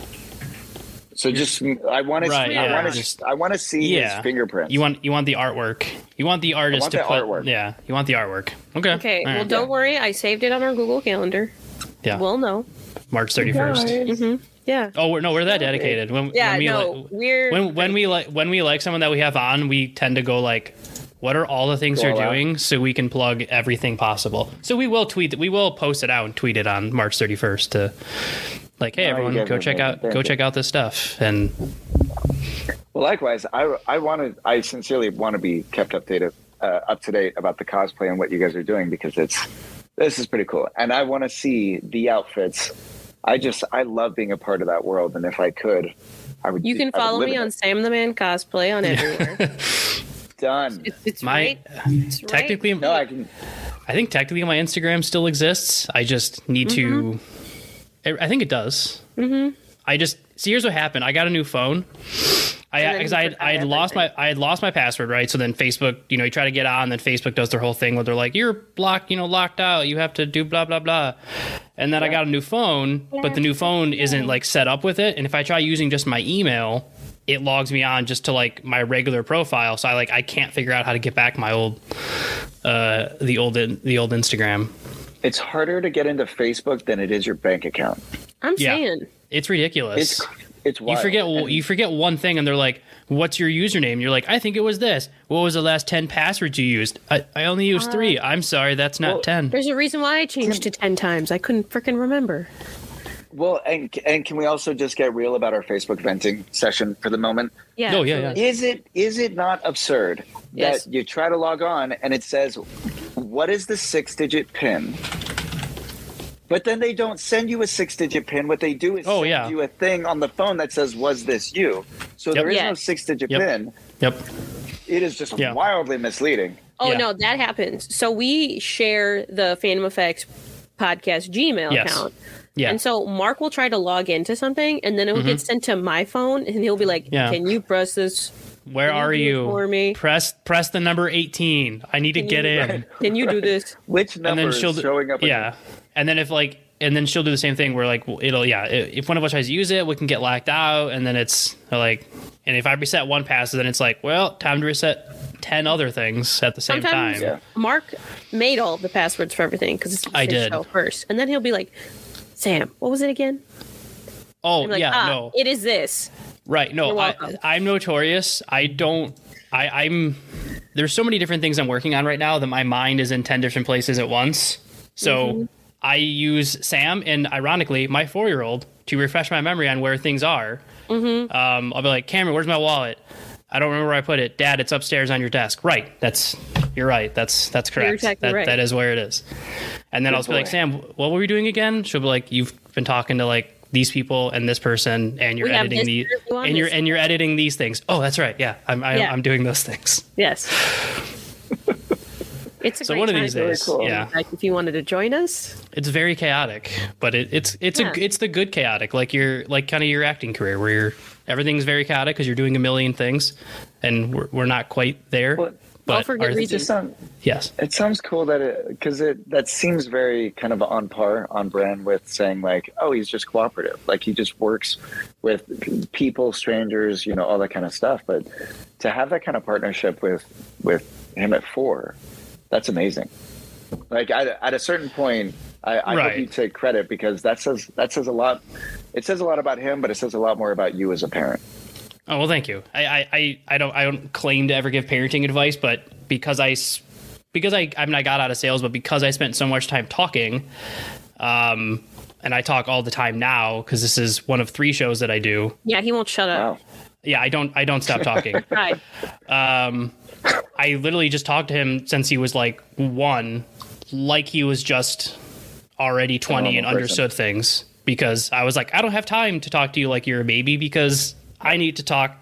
So just, I want to. Right, I yeah, want to. just- I want to see Yeah. his fingerprints. You want you want the artwork. You want the artist want to the put. artwork. Yeah. You want the artwork. Okay. Okay, All well, right. don't worry. I saved it on our Google Calendar. Yeah. We'll know. March thirty-first. Yeah. Oh, we're, no, we're that dedicated. When, Yeah, when we no, like, we're when when we like when we like someone that we have on, we tend to go like, what are all the things Go they're all out. doing, so we can plug everything possible. So we will tweet, we will post it out and tweet it on March thirty-first to like, hey Oh, you everyone, guys go are check amazing. out Thank go you. check out this stuff. And Well, likewise, I I want to. I sincerely want to be kept updated, uh, up to date about the cosplay and what you guys are doing, because it's this is pretty cool, and I want to see the outfits. I just I love being a part of that world, and if I could, I would. You do- can I would follow live me in on it. Sam the Man Cosplay on everywhere. Done. it's it's my right. It's right. technically, No, I can. I think technically my Instagram still exists. I just need to. I I think it does. Mm-hmm. I just see. Here's what happened. I got a new phone. I And then because you I had, forgot I had lost my I had lost my password, right? So then Facebook, you know, you try to get on, then Facebook does their whole thing where they're like, you're blocked, you know, locked out. You have to do blah blah blah. And then I got a new phone, but the new phone isn't like set up with it. And if I try using just my email, it logs me on just to like my regular profile. So I like I can't figure out how to get back my old uh the old the old Instagram. It's harder to get into Facebook than it is your bank account. I'm Yeah. saying. It's ridiculous. It's it's You wild. forget And you forget one thing, and they're like, "What's your username?" You're like, "I think it was this." What was the last ten passwords you used? I, I only used three. I'm sorry, that's not Well, ten. There's a reason why I changed to ten times. I couldn't freaking remember. Well, and and can we also just get real about our Facebook venting session for the moment? Yeah. Oh, yeah, absolutely. Is it is it not absurd Yes. that you try to log on and it says, "What is the six-digit PIN?" But then they don't send you a six-digit PIN. What they do is Oh, send yeah. you a thing on the phone that says, "Was this you?" So Yep. there is no Yes. six-digit Yep. PIN. Yep. It is just Yeah. wildly misleading. Oh Yeah. no, that happens. So we share the Phantom Effects podcast Gmail Yes. account. Yeah. And so Mark will try to log into something and then it will get sent to my phone and he'll be like, Yeah. "Can you press this? Where Can you are do it you? for me? Press press the number eighteen. I need to Can get you- in. Can you do this?" Which And number then is she'll do- showing up? in Yeah. And then if like and then she'll do the same thing where like it'll yeah i- if one of us tries to use it, we can get locked out, and then it's like and if I reset one password, then it's like, well, time to reset ten other things at the same Sometimes time. Yeah. Mark made all the passwords for everything because it's I his did. show first. And then he'll be like, "Sam, what was it again?" Oh I'm like, yeah, ah, no. it is this. Right. No, You're I, welcome. I'm notorious. I don't. I, I'm. There's so many different things I'm working on right now that my mind is in ten different places at once. So Mm-hmm. I use Sam and, ironically, my four-year-old to refresh my memory on where things are. Mm-hmm. Um, I'll be like, Cameron, where's my wallet? I don't remember where I put it. Dad, it's upstairs on your desk. Right. That's. You're right. That's that's correct. exactly that, right. that is where it is. And then Good I'll just be like, boy. Sam, what were we doing again? She'll be like, you've been talking to like these people and this person, and you're We have editing this the interview on and you're this. and you're editing these things. Oh, that's right. Yeah, I'm I, Yeah. I'm doing those things. Yes. It's a So great one of time. these Very days, cool. yeah, Like, if you wanted to join us, it's very chaotic, but it, it's it's Yeah. a it's the good chaotic, like your like kind of your acting career where you're everything's very chaotic because you're doing a million things, and we're we're not quite there. Well, but all for good our- It reason. just sound, yes, it sounds cool that it because it that seems very kind of on par, on brand with saying like, oh, he's just cooperative, like he just works with people, strangers, you know, all that kind of stuff. But to have that kind of partnership with with him at four, that's amazing. Like at, at a certain point, I, I Right. hope you take credit because that says that says a lot. It says a lot about him, but it says a lot more about you as a parent. Oh well, thank you. I, I, I, I don't I don't claim to ever give parenting advice, but because I s- because I I mean I got out of sales, but because I spent so much time talking, um, and I talk all the time now because this is one of three shows that I do. yeah, he won't shut up. Wow. Yeah, I don't I don't stop talking. Right. um, I literally just talked to him since he was like one, like he was just already twenty and normal person. understood things. Because I was like, I don't have time to talk to you like you're a baby because I need to talk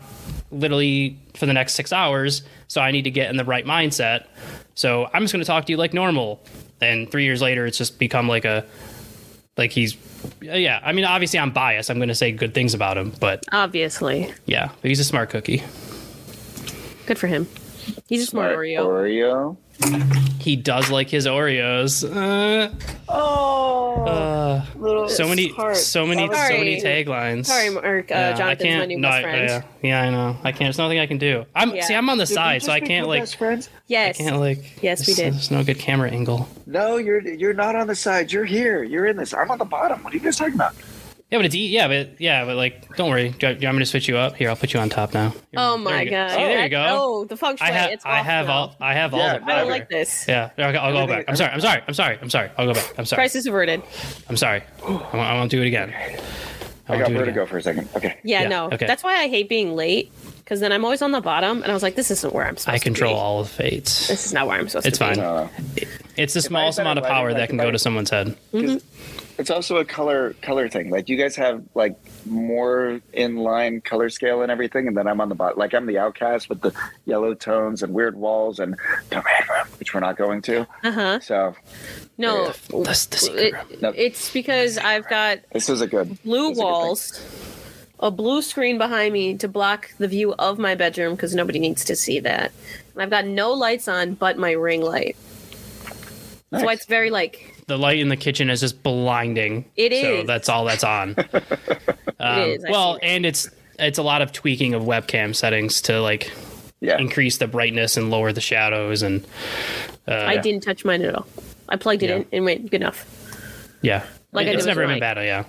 literally for the next six hours. So I need to get in the right mindset. So I'm just going to talk to you like normal. And three years later, it's just become like a, like he's, yeah. I mean, obviously I'm biased. I'm going to say good things about him, but Obviously. yeah, but he's a smart cookie. Good for him. He's a smart, Oreo. Oreo. He does like his Oreos. Uh, Oh, uh, little so many, heart. so many, That was so many Sorry. taglines. Sorry, Mark. Uh, Yeah, I Jonathan's can't. my new no, best I- friend. yeah, yeah, I know. I can't. There's nothing I can do. I'm Yeah. see. I'm on the Did we side, so just I can't become like. best friends? Yes. I can't like. Yes, we there's- did. There's no good camera angle. No, you're you're not on the side. You're here. You're in this. I'm on the bottom. What are you guys talking about? Yeah, but it's e- yeah, but yeah, but like, don't worry. Do you, do you want me to switch you up? Here, I'll put you on top now. Here, Oh there my you god. See, there you go. Oh, the feng shui. I have. It's I off have now. all. I have all. Yeah, The, I don't Whatever. like this. yeah, I'll, I'll go Everything- back. I'm sorry. I'm sorry. I'm sorry. I'm sorry. I'll go back. I'm sorry. Crisis averted. I'm sorry. I won't, I won't do it again. I, I won't got do it vertigo again. for a second. Okay. Yeah, Yeah, no. okay. That's why I hate being late, because then I'm always on the bottom, and I was like, this isn't where I'm supposed I to control be. all of fates. This is not where I'm supposed It's to be. fine. No, no. It's the If I smallest had amount of better power lighting, that like, can if go I- to someone's head. It's also a color color thing. Like you guys have like more inline color scale and everything, and then I'm on the bottom. Like I'm the outcast with the yellow tones and weird walls and which we're not going to. Uh-huh. So No. That's the secret It, room. Nope. it's because I've got this is a good blue this is a good thing. walls, a blue screen behind me to block the view of my bedroom because nobody needs to see that. And I've got no lights on but my ring light. That's why Nice. it's very like The light in the kitchen is just blinding. It So is. that's all that's on. Um, is, I've well, seen it. and it's it's a lot of tweaking of webcam settings to like Yeah. increase the brightness and lower the shadows and uh, I didn't touch mine at all. I plugged it Yeah. in and went good enough. yeah. Like I it's did never with been mine. bad. Yeah.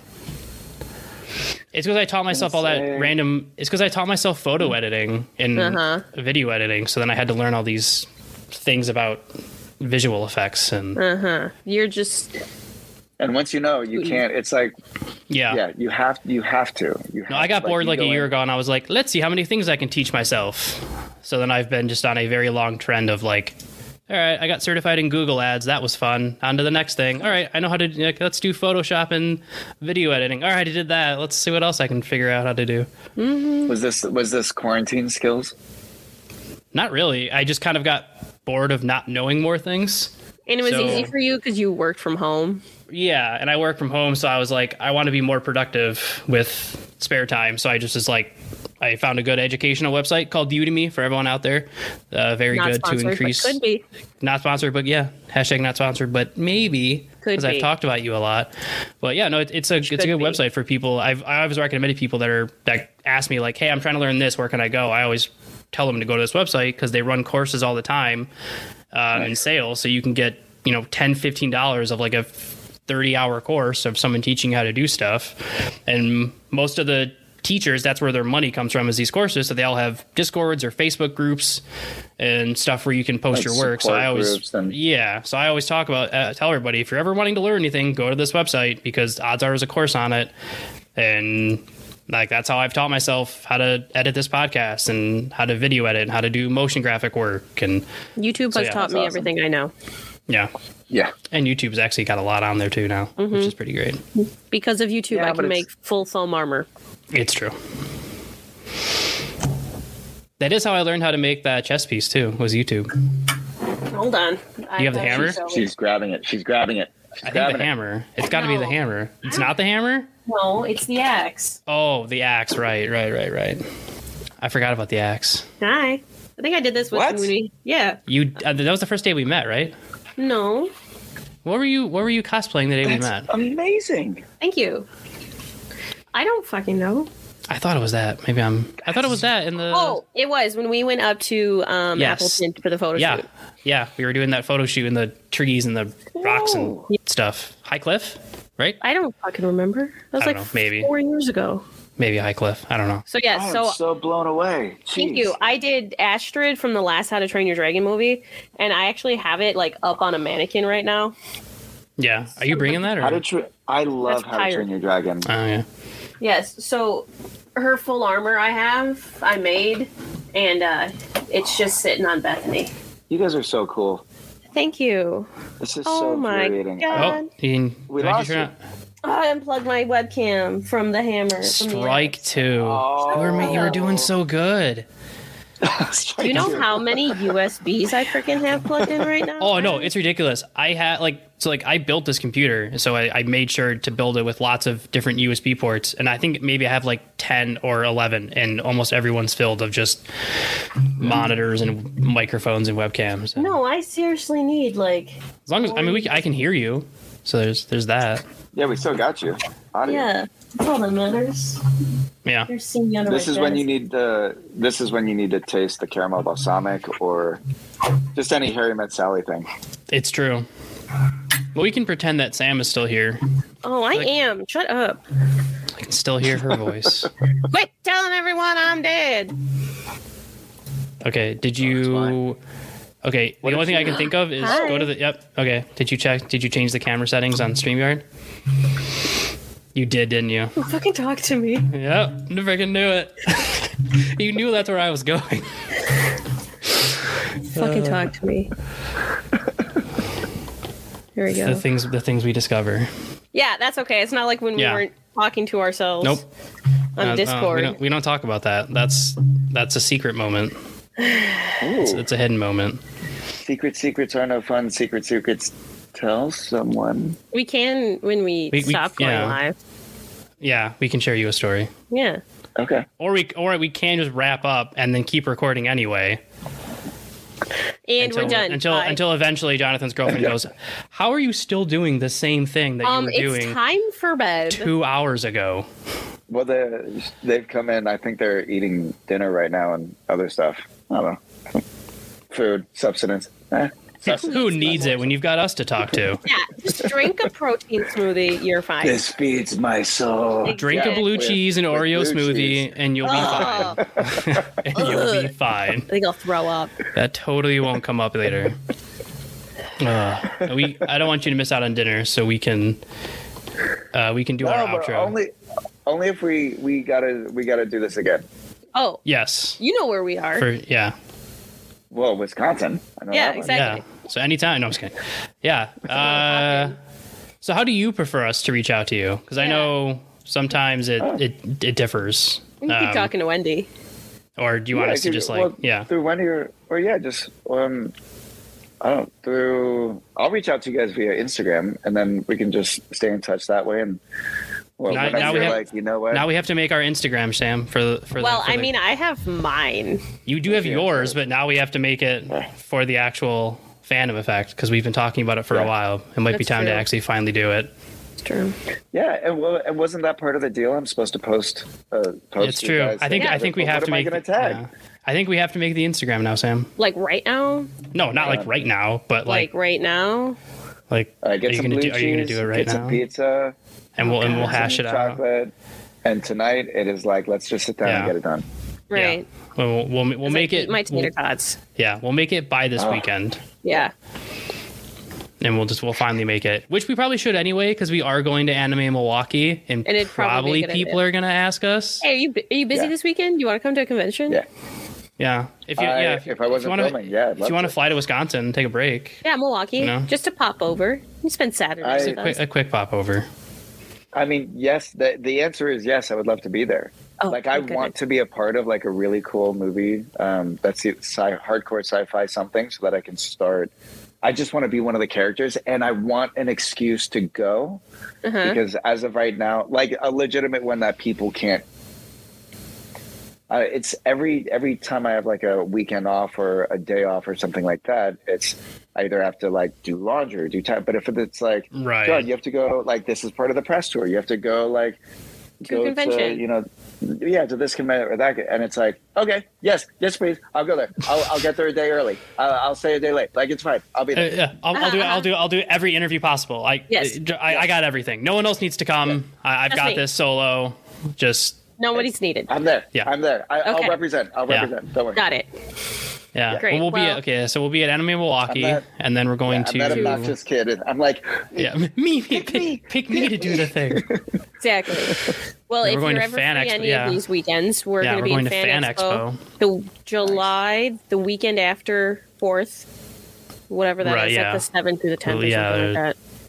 It's because I taught myself all that Insane. random. It's because I taught myself photo editing and Uh-huh. video editing. So then I had to learn all these things about visual effects and Uh-huh. You're just And once you know, you can't. It's like yeah. yeah, you have you have to. You No, have I got to, bored you like a go year in- ago, and I was like, let's see how many things I can teach myself. So then I've been just on a very long trend of like, all right, I got certified in Google Ads. That was fun. On to the next thing. All right, I know how to, like, let's do Photoshop and video editing. All right, I did that. Let's see what else I can figure out how to do. Was this was this quarantine skills? Not really. I just kind of got bored of not knowing more things. and it was So- easy for you because you worked from home. Yeah, and I work from home, so I was like, I want to be more productive with spare time. So I just was like, I found a good educational website called Udemy for everyone out there. Uh, very Not good sponsored, to but increase. could be. Not sponsored, but yeah, hashtag not sponsored, but maybe Could because I've be. talked about you a lot. But yeah, no, it, it's a it's a Could good be. website for people. I've I always recommended people that are that ask me like, hey, I'm trying to learn this. Where can I go? I always tell them to go to this website because they run courses all the time um, in sales, so you can get you know ten, fifteen dollars of like a thirty hour course of someone teaching you how to do stuff, and most of the teachers, that's where their money comes from, is these courses. So they all have Discords or Facebook groups and stuff where you can post Like your work. So support I always, groups and- yeah. So I always talk about, uh, tell everybody, if you're ever wanting to learn anything, go to this website because odds are there's a course on it. And like, that's how I've taught myself how to edit this podcast and how to video edit and how to do motion graphic work. And YouTube So, has yeah, taught that's me awesome. everything I know. yeah. Yeah. And YouTube's actually got a lot on there too now, which is pretty great. Because of YouTube, Yeah, I but can it's- make full foam armor. It's true. That is how I learned how to make that chess piece too, was YouTube. Hold on. You have the hammer? She's grabbing it. She's grabbing it. She's I think grabbing the it. hammer. It's got to be the No. hammer. It's not the hammer? No, it's the axe. Oh, the axe. Right, right, right, right. I forgot about the axe. Hi. I think I did this with What? when we. Yeah. You. Uh, that was the first day we met, right? No. What were you? What were you cosplaying the day we That's met? amazing. Thank you. I don't fucking know. I thought it was that. Maybe I'm. I thought it was that in the. Oh, it was when we went up to um, Yes. Appleton for the photo yeah, shoot. yeah. We were doing that photo shoot in the trees and the rocks and stuff. High Cliff, right? I don't fucking remember. That was I like don't know, maybe. four years ago. Maybe High Cliff. I don't know. So yeah, I'm so so, blown away. thank Jeez. you. I did Astrid from the last How to Train Your Dragon movie, and I actually have it like up on a mannequin right now. Yeah. Are you bringing that or? How to tra- I love That's How to tired. Train Your Dragon. Oh yeah. Yes, so her full armor I have, I made, and uh, it's just sitting on Bethany. You guys are so cool. Thank you. This is Oh so my infuriating. God. Oh, Ian, We why'd lost turn you. on- I unplugged my webcam from the hammer. From Strike the two. Oh. You were ma- you were doing so good. Do you know how many U S Bs I freaking have plugged in right now? Oh no, it's ridiculous. I had like so like I built this computer, so I, I made sure to build it with lots of different U S B ports, and I think maybe I have like ten or eleven, and almost everyone's filled of just monitors and microphones and webcams. And No, I seriously need like. as long as I mean we, I can hear you, so there's there's that. Yeah, we still got you. Audio. Yeah, that's all that matters. Yeah. You're seeing me under This my is when you desk. need to. This is when you need to taste the caramel balsamic or just any Harry Met Sally thing. It's true. But we can pretend that Sam is still here. Oh, I am. Shut up. I can still hear her voice. Quit telling everyone I'm dead. Okay, did you? Okay, the only thing I can think of is Hi. go to the. Yep. Okay, did you check? Did you change the camera settings on StreamYard? You did, didn't you? Fucking talk to me. Yep, never can do it. You knew that's where I was going. Fucking talk to me. Here we The go. things, the things we discover. Yeah, that's okay. It's not like when we Yeah. weren't talking to ourselves. Nope. On Uh, uh, Discord. we, don't, we don't talk about that. That's that's a secret moment. It's, Ooh, it's a hidden moment. secret secrets are no fun. Secret secrets tell someone. We can when we, We- we- stop going yeah. live. Yeah, we can share you a story, Yeah. Okay. or we or we can just wrap up and then keep recording anyway. And until, we're done. Until Bye. until eventually Jonathan's girlfriend goes, "How are you still doing the same thing that you um, were it's doing time for bed. two hours ago?" Well, they they've come in. I think they're eating dinner right now and other stuff. I don't know. Food, substance. Eh, sustenance. Who needs it when you've got us to talk to? Yeah, just drink a protein smoothie. You're fine. This feeds my soul. Drink a Yeah, blue with- cheese and with Oreo blue smoothie, cheese. and you'll be Oh, fine. And you'll be fine. I think I'll throw up. That totally won't come up later. Uh, we I don't want you to miss out on dinner, so we can uh, we can do No, our but outro. only only if we we gotta we gotta do this again. Oh, Yes. you know where we are. For yeah. Well, Wisconsin. I know Yeah, that one. exactly. Yeah. So anytime. No, I'm just kidding. Yeah. Uh, so how do you prefer us to reach out to you? Because I Yeah. know sometimes it it, it differs. You can keep Um, talking to Wendy. Or do you want Yeah, us to I could- just like well, yeah? through Wendy or, or yeah, just um, I don't through. I'll reach out to you guys via Instagram, and then we can just stay in touch that way. And well, Now- whenever now we you're have- like, you know what? Now we have to make our Instagram, Sam, for the for Well, the, for I the- mean, I have mine. you do have Yeah, yours, sure. but now we have to make it for the actual fandom effect because we've been talking about it for a Yeah. while. It might be That's time to true. actually finally do it. It's true. yeah, and well, and wasn't that part of the deal? I'm supposed to post. Uh, post It's you true. guys I think saying, I think we well, have what to am make. I gonna the- tag? yeah. I think we have to make the Instagram now, Sam. Like right now? No, not like right now, but Like, like right now? like. All right, get are you some gonna blue do? Are you gonna cheese, do it right get now? some pizza, And we'll and we'll some hash it out. chocolate. And tonight it is like, let's just sit down Yeah. and get it done. Right. Yeah. We'll we'll, we'll As I make eat it. My tater we'll- tots. yeah, we'll make it by this Oh. weekend, Yeah. and we'll just we'll finally make it. Which we probably should anyway, because we are going to Anime Milwaukee, and, And it'd probably probably be a good people idea. are gonna ask us. Hey, are you are you busy Yeah. this weekend? You want to come to a convention? Yeah. Yeah, if you I- yeah if I wasn't you wanna, filming, yeah, I'd if love you want to to. fly to Wisconsin, and take a break. Yeah, Milwaukee. No. Just to pop over. You spend Saturdays I- with Quick, us. a quick pop over. I mean, yes. The the answer is yes. I would love to be there. Oh, like, I okay. want to be a part of like a really cool movie um, that's the sci- hardcore sci-fi something, so that I can start. I just want to be one of the characters, and I want an excuse to go Uh-huh. because as of right now, like a legitimate one that people can't. Uh, it's every every time I have like a weekend off or a day off or something like that. It's I either have to like do laundry or do time. But if it's like, Right. God, you have to go like this is part of the press tour. You have to go like To a go convention. to you know, yeah, to this convention or that, and it's like, okay, yes, yes, please, I'll go there. I'll, I'll get there a day early. I'll, I'll stay a day late. Like it's fine. I'll be Uh, there. yeah, I'll, I'll do. I'll do. I'll do every interview possible. I, Yes. I, I got everything. No one else needs to come. I, I've Just got me. this solo. Just Nobody's needed. I'm there. Yeah. I'm there. I, Okay. I'll represent. I'll Yeah. represent. Don't worry. Got it. yeah. Great. Well, we'll be Well- at, okay. So we'll be at Anime Milwaukee, I'm not- and then we're going I'm that to. obnoxious kid. I'm like, Yeah, me. Pick, me. pick me to do the thing. Exactly. Well, Yeah, if we're going you're to ever Fan free Expo, any yeah. of these weekends, we're Yeah, going to we're be going in to Fan, Fan Expo. Expo. The July, the weekend after fourth, whatever that is, Right, like yeah. the seventh through the tenth Well, or yeah, something like there- that.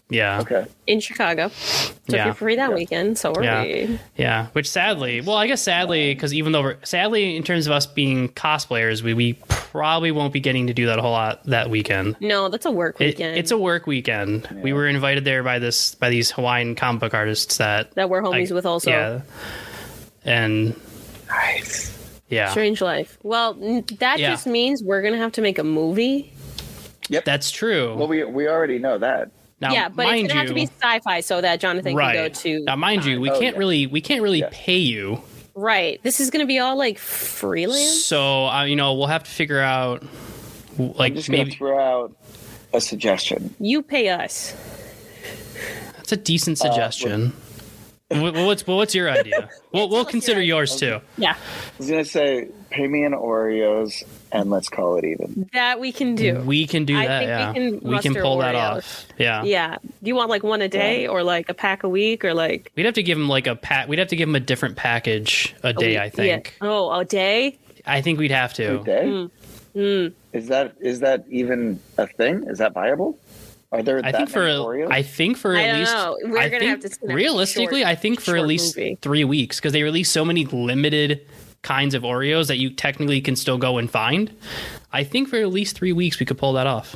Yeah. Okay. in Chicago. So Yeah. if you're free that weekend, so are Yeah. we. Yeah. Which sadly, well, I guess sadly, because even though we're sadly in terms of us being cosplayers, we, we probably won't be getting to do that a whole lot that weekend. No, that's a work It, weekend. it's a work weekend. We were invited there by this by these Hawaiian comic book artists that that we're homies I- with also. Yeah. And Nice. yeah, Strange Life. Well, n- that Yeah. just means we're gonna have to make a movie. that's true. Well, we we already know that. now, yeah, but it's mind gonna have to be you, sci-fi so that Jonathan right. can go to. Now, mind you, we Oh, can't yeah. really we can't really Yeah. pay you. Right. This is gonna be all like freelance. So uh, you know, we'll have to figure out w- like I'm just gonna maybe throw out a suggestion. You pay us. that's a decent Uh, suggestion. Wh- what's well, what's your idea? We'll we'll us consider your yours too. Yeah, I was gonna say, pay me in Oreos and let's call it even. that we can do. We can do I that. think we Yeah, can we can muster pull that Oreos. off. Yeah. Yeah. Do you want like one a day or like a pack a week or like We'd have to give him like a pack. We'd have to give him a different package a day. I Yeah. think. Oh, a day? I think we'd have to. Okay. Mm. Is that is that even a thing? Is that viable? Are there? I that think for many Oreos? I think for I at don't least know. We're I gonna think have to- it's gonna have to be realistically, short- I think for at short least movie. three weeks because they release so many limited kinds of Oreos that you technically can still go and find. I think for at least three weeks we could pull that off.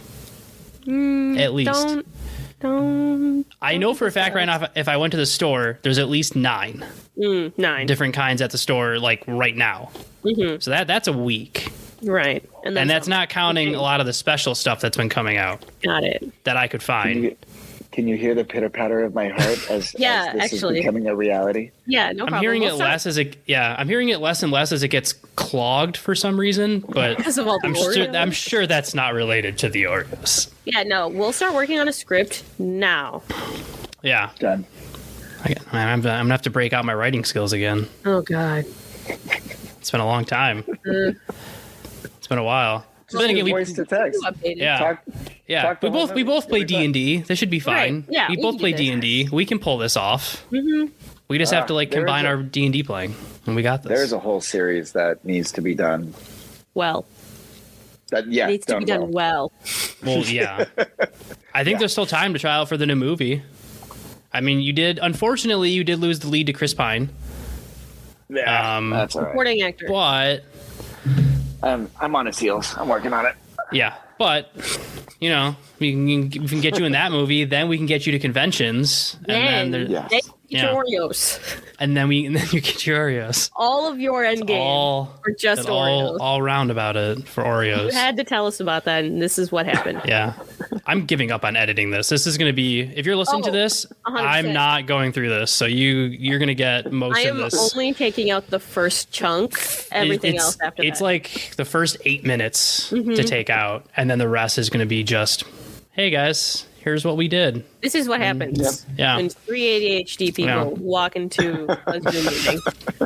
at least Mm, Don't don't I know for a fact right now if, if I went to the store, there's at least nine mm, nine. different kinds at the store like right now. Mm-hmm. So that that's a week, Right. And, and that's some. not counting a lot of the special stuff that's been coming out Got it. that I could Can find. you, can you hear the pitter patter of my heart as, Yeah, as this actually. is becoming a reality? Yeah, no I'm problem. hearing We'll it start- less as it yeah, I'm hearing it less and less as it gets clogged for some reason, but because of all the I'm sure Oreos. I'm sure that's not related to the Oreos. Yeah, no, we'll start working on a script now. Yeah, Done. I, man, I'm, I'm gonna have to break out my writing skills again. Oh God. It's been a long time. It's been a while. But then again, we, Voice to text. Updated. yeah, Talk, yeah, talk the we whole both we movie. both play It'll be D and D. This should be fine. Right, yeah, we we both can play do D this. and D. We can pull this off. Mm-hmm. We just Ah, have to like there is combine a- our D and D playing, and we got this. There's a whole series that needs to be done. Well, That yeah, it needs to be done well. Well, yeah. I think there's still time to try out for the new movie. I mean, you did. Unfortunately, you did lose the lead to Chris Pine. Yeah, Um, that's all right. Supporting actor. But Um, I'm on his heels. I'm working on it. yeah, but you know, we can, we can get you in that movie. Then we can get you to conventions, and then Then, there, Yeah. then get Yeah. your Oreos. and then we and then you get your Oreos. All of your end game All or just it's all Oreos. all round about it for Oreos. You had to tell us about that, and this is what happened. Yeah, I'm giving up on editing this. This is going to be if you're listening to Oh, this, one hundred percent. I'm not going through this. So you you're going to get most I of am this. only taking out the first chunk. Everything it's, else after it's that. like the first eight minutes Mm-hmm. to take out, and then the rest is going to be just, hey guys, here's what we did. This is what happens Yep. Yeah, when three A D H D people Yeah. walk into a Zoom meeting.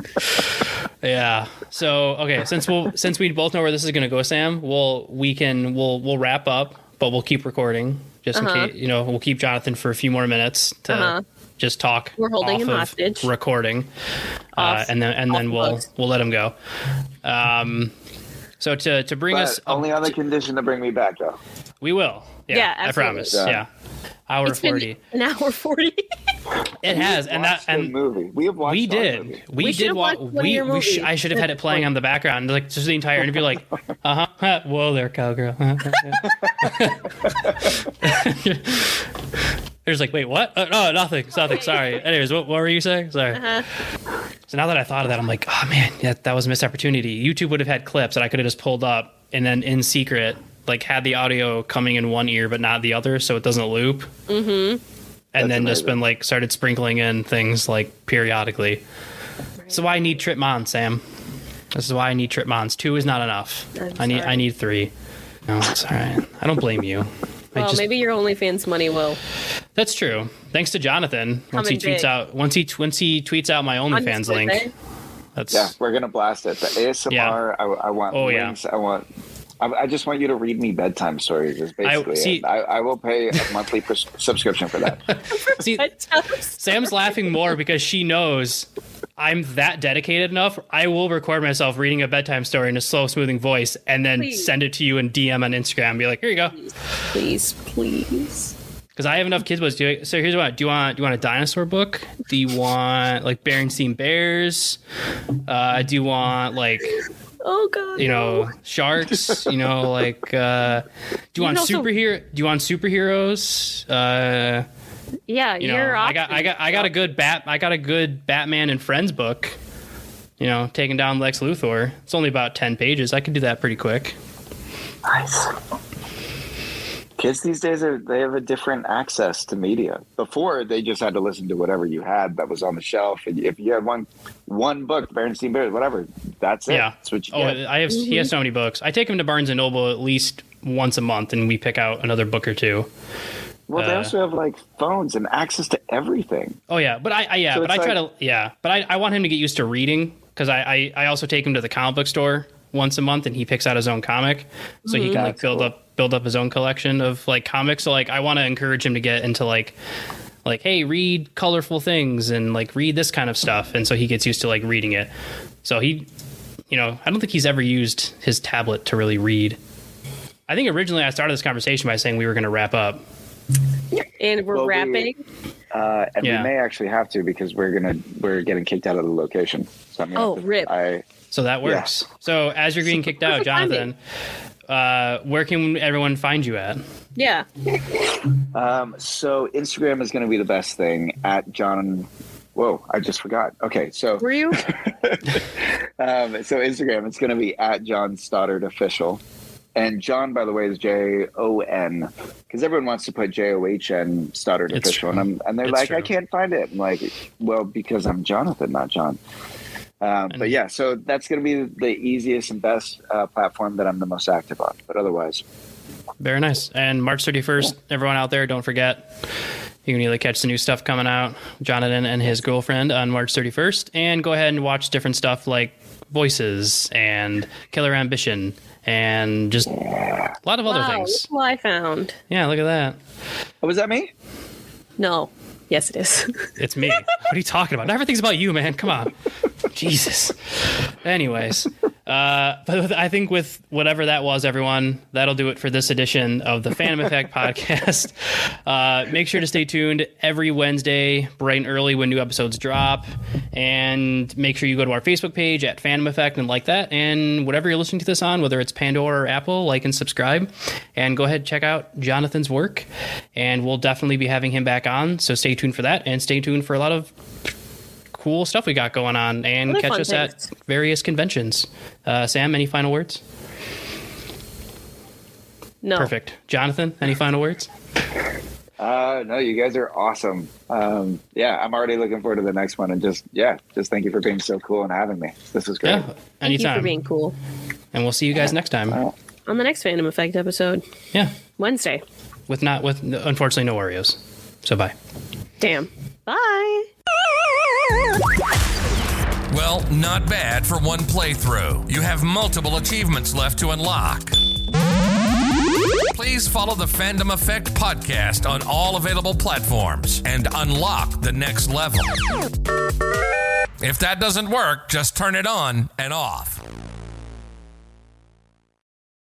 yeah. So okay, since we'll since we both know where this is going to go, Sam, we'll we can we'll we'll wrap up, but we'll keep recording just Uh-huh. in case. You know, we'll keep Jonathan for a few more minutes to Uh-huh. just talk. We're holding off him of hostage. Recording, uh, Off- and then and off then the we'll books. we'll let him go. Um. So to to bring But us up, only on the condition to bring me back, though. we will. Yeah, Yeah, I absolutely. promise. Yeah. Yeah. Hour It's been forty. an hour forty. It has, and that Watched the and movie. We have watched. we our did. movie. We, We did should've what watched one of we. your we sh- movies. I should have had it playing on the background, like just the entire interview, like, uh huh. Whoa there, cowgirl. There's like, wait, what? Oh, no, nothing. It's nothing. Sorry. Anyways, what, what were you saying? Sorry. Uh-huh. So now that I thought of that, I'm like, oh man, yeah, that was a missed opportunity. YouTube would have had clips that I could have just pulled up and then in secret, like had the audio coming in one ear but not the other, so it doesn't loop. Mm-hmm. And then just amazing. been like started sprinkling in things like periodically. So why I need Trip Mon, Sam. This is why I need Trip Mons. Two is not enough. I'm I need sorry. I need three. No, it's all right. I don't blame you. I Well, just- maybe your OnlyFans money will. that's true. Thanks to Jonathan. Once he Coming tweets big. out once he once he tweets out my on his OnlyFans link. birthday. That's Yeah, we're gonna blast it. The A S M R. I, I want Oh, yeah. links. I want. I, I just want you to read me bedtime stories. Is basically see- it. I, I will pay a monthly pres- subscription for that. See, Bedtime. Sam's laughing more because she knows I'm that dedicated enough. I will record myself reading a bedtime story in a slow, smoothing voice and then Please. send it to you in D M on Instagram and be like, here you go. Please, please. Because I have enough kids books. Do you, so here's what: do you want? Do you want a dinosaur book? Do you want like Berenstain Bears? Uh, do you want like? Oh God! You know, sharks. You know, like. Uh, do you, you want also, superhero? Do you want superheroes? Uh, yeah, you know, you're. I got, I got, I got a good bat. I got a good Batman and Friends book. You know, taking down Lex Luthor. It's only about ten pages. I could do that pretty quick. Nice. Kids these days are they have a different access to media. Before they just had to listen to whatever you had that was on the shelf. And if you had one one book, Berenstain Bears, whatever, that's it. Yeah. That's what you oh, get. I have. Mm-hmm. He has so many books. I take him to Barnes and Noble at least once a month, and we pick out another book or two. Well, they uh, also have like phones and access to everything. Oh yeah, but I, I yeah, so but I like, try to yeah, but I, I want him to get used to reading because I, I I also take him to the comic book store once a month, and he picks out his own comic, so mm-hmm. he can like build cool. up. build up his own collection of like comics. So like I want to encourage him to get into like like hey, read colorful things and like read this kind of stuff, and so he gets used to like reading it. So he, you know, I don't think he's ever used his tablet to really read. I think originally I started this conversation by saying we were going to wrap up, and we're well, wrapping we, uh and yeah. we may actually have to because we're gonna we're getting kicked out of the location. So I'm oh to, rip I so that works. Yeah. So as you're getting kicked out, Jonathan, Uh, where can everyone find you at? Yeah. Um, so Instagram is going to be the best thing at John. Whoa, I just forgot. Okay, so were you? um, so Instagram, it's going to be at John Stoddard Official, and John, by the way, is J O N because everyone wants to put J O H N Stoddard it's Official, true. and I'm and they're it's like, true. I can't find it. I'm like, well, because I'm Jonathan, not John. Um, but yeah, so that's going to be the easiest and best uh, platform that I'm the most active on. But otherwise, very nice. And March thirty-first, yeah. everyone out there, don't forget, you can either catch the new stuff coming out, Jonathan and his girlfriend on March thirty-first, and go ahead and watch different stuff like Voices and Killer Ambition and just yeah. a lot of other wow, things. Look what I found. Yeah, look at that. Oh, was that me? No. Yes, it is. It's me. What are you talking about? Everything's about you, man. Come on. Jesus. Anyways, uh, but I think with whatever that was, everyone, that'll do it for this edition of the Phantom Effect podcast. Uh, make sure to stay tuned every Wednesday, bright and early when new episodes drop. And make sure you go to our Facebook page at Phantom Effect and like that. And whatever you're listening to this on, whether it's Pandora or Apple, like and subscribe. And go ahead and check out Jonathan's work. And we'll definitely be having him back on. So stay tuned for that. And stay tuned for a lot of cool stuff we got going on, and really catch us things. at various conventions. Uh, Sam, any final words? No. Perfect. Jonathan, any final words? Uh, no, you guys are awesome. Um, yeah, I'm already looking forward to the next one, and just yeah, just thank you for being so cool and having me. This was great. Yeah, anytime. Thank you for being cool. And we'll see you guys next time uh, on the next Phantom Effect episode. Yeah, Wednesday. With not with unfortunately no Oreos. So bye. Damn. Bye. Well, not bad for one playthrough. You have multiple achievements left to unlock. Please follow the Fandom Effect podcast on all available platforms and unlock the next level. If that doesn't work, just turn it on and off.